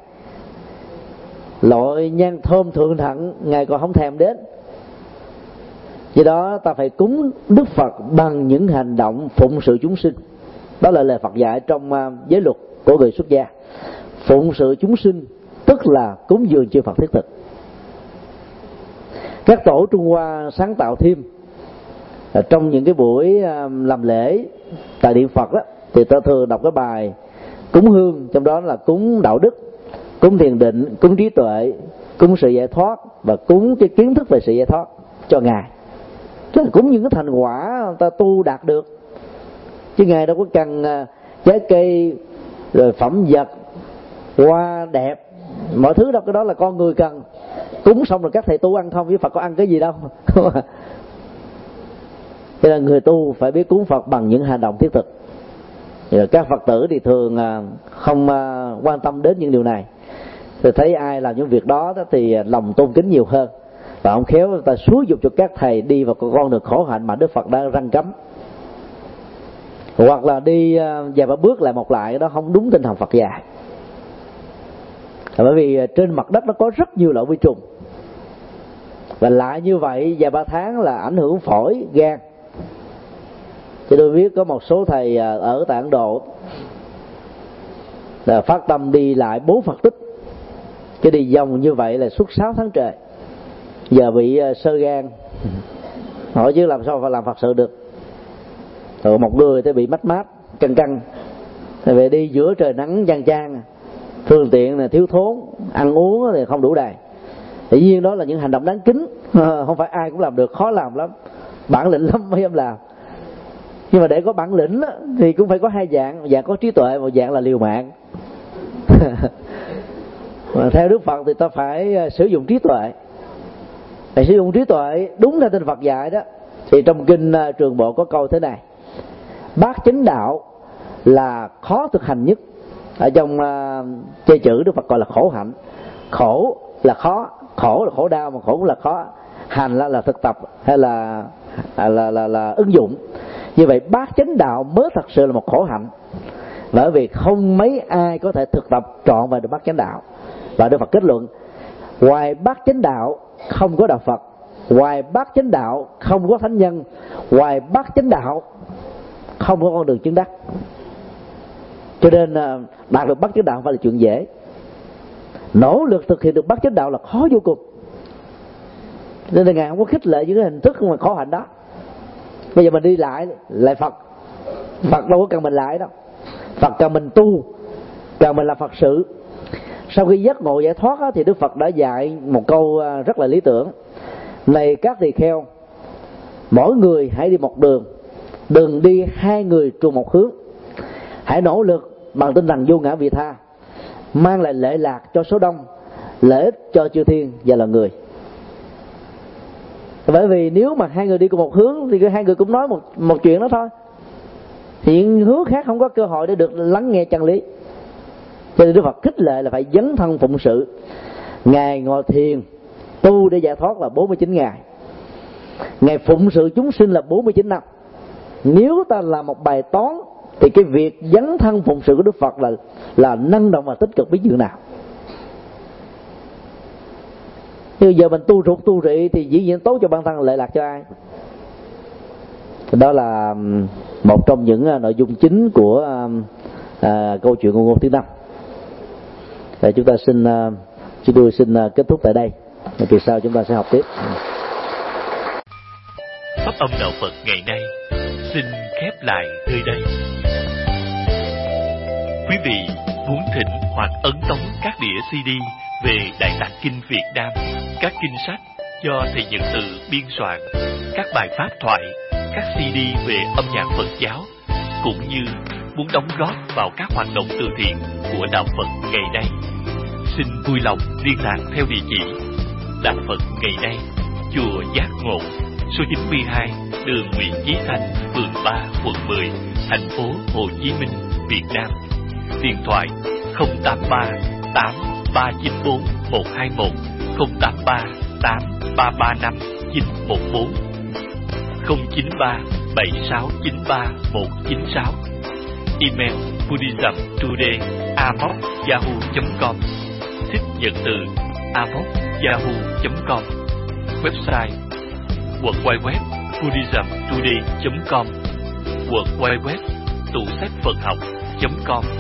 Loại nhang thơm thượng thặng Ngài còn không thèm đến. Vì đó ta phải cúng Đức Phật bằng những hành động phụng sự chúng sinh. Đó là lời Phật dạy trong giới luật của người xuất gia. Phụng sự chúng sinh tức là cúng dường chư Phật thiết thực. Các tổ Trung Hoa sáng tạo thêm trong những cái buổi làm lễ tại điện Phật đó, thì ta thường đọc cái bài cúng hương, trong đó là cúng đạo đức, cúng thiền định, cúng trí tuệ, cúng sự giải thoát và cúng cái kiến thức về sự giải thoát cho Ngài. Tức là cúng những cái thành quả ta tu đạt được, chứ Ngài đâu có cần trái cây rồi phẩm vật hoa đẹp, mọi thứ đâu. Cái đó là con người cần. Cúng xong rồi các thầy tu ăn không, với Phật có ăn cái gì đâu. Cho nên người tu phải biết cúng Phật bằng những hành động thiết thực. Rồi các Phật tử thì thường không quan tâm đến những điều này. Thì thấy ai làm những việc đó thì lòng tôn kính nhiều hơn, và ông khéo người ta xúi dục cho các thầy đi vào con đường khổ hạnh mà Đức Phật đã răn cấm, hoặc là đi vài ba bước lại một lại, đó không đúng tinh thần Phật dạy. Bởi vì trên mặt đất nó có rất nhiều loại vi trùng, và lại như vậy vài ba tháng là ảnh hưởng phổi, gan. Cho tôi biết có một số thầy ở tại Ấn Độ là phát tâm đi lại 4 Phật tích, cái đi vòng như vậy là suốt 6 tháng trời, giờ bị xơ gan. Hỏi chứ làm sao phải làm Phật sự được. Rồi một người thì bị mát mát, căng căng, thì về đi giữa trời nắng chang chang, phương tiện là thiếu thốn, ăn uống thì không đủ đầy. Tự nhiên đó là những hành động đáng kính, không phải ai cũng làm được, khó làm lắm, bản lĩnh lắm mới em làm. Nhưng mà để có bản lĩnh thì cũng phải có hai dạng, một dạng có trí tuệ, một dạng là liều mạng. Mà theo Đức Phật thì ta phải sử dụng trí tuệ. Phải sử dụng trí tuệ đúng theo tinh Phật dạy đó. Thì trong kinh Trường Bộ có câu thế này: bát chánh đạo là khó thực hành nhất. Ở trong chơi chữ Đức Phật gọi là khổ hạnh. Khổ là khó, khổ là khổ đau, mà khổ cũng là khó, hành là thực tập hay là ứng dụng. Như vậy bát chánh đạo mới thật sự là một khổ hạnh, bởi vì không mấy ai có thể thực tập trọn vẹn được bát chánh đạo. Và Đức Phật kết luận, ngoài bát chánh đạo không có đạo Phật, ngoài bát chánh đạo không có thánh nhân, ngoài bát chánh đạo không có con đường chứng đắc. Cho nên đạt được bát chánh đạo không phải là chuyện dễ. Nỗ lực thực hiện được bát chánh đạo là khó vô cùng. Nên là Ngài không có khích lệ những cái hình thức mà khó hạnh đó. Bây giờ mình đi lại Phật, Phật đâu có cần mình lại đâu. Phật cần mình tu, cần mình làm Phật sự. Sau khi giác ngộ giải thoát thì Đức Phật đã dạy một câu rất là lý tưởng: này các tỳ kheo, mỗi người hãy đi một đường, đừng đi hai người trùng một hướng. Hãy nỗ lực bằng tinh thần vô ngã vị tha, mang lại lệ lạc cho số đông, lợi ích cho chư thiên và là người. Bởi vì nếu mà hai người đi cùng một hướng thì hai người cũng nói một chuyện đó thôi, thì những hướng khác không có cơ hội để được lắng nghe chân lý. Cho nên Đức Phật khích lệ là phải dấn thân phụng sự. Ngài ngồi thiền tu để giải thoát là 49 ngày, Ngài phụng sự chúng sinh là 49 năm. Nếu ta làm một bài toán thì cái việc dấn thân phụng sự của Đức Phật là năng động và tích cực biết chừng nào. Nhưng giờ mình tu rụt tu rị thì dĩ nhiên tốt cho bản thân, lệ lạc cho ai? Đó là một trong những nội dung chính của câu chuyện ngôn ngôn thứ 5. Để chúng tôi xin kết thúc tại đây. Kỳ sau chúng ta sẽ học tiếp. Pháp âm đạo Phật ngày nay xin khép lại nơi đây. Quý vị muốn thỉnh hoặc ấn tống các đĩa CD về Đại Tạng Kinh Việt Nam, các kinh sách do thầy Nhật Từ biên soạn, các bài pháp thoại, các CD về âm nhạc Phật giáo, cũng như muốn đóng góp vào các hoạt động từ thiện của đạo Phật ngày nay, xin vui lòng liên lạc theo địa chỉ Đạo Phật ngày nay, chùa Giác Ngộ, số 92, đường Nguyễn Chí Thanh, phường 3, quận 10, thành phố Hồ Chí Minh, Việt Nam. Điện thoại 083 8394 121, 083 8335 914, 093 7693 196. Email buddhismtoday@yahoo.com, thích Nhật Từ @yahoo.com. Website www.buddhismtoday.com, www.tủ sách Phật học.com.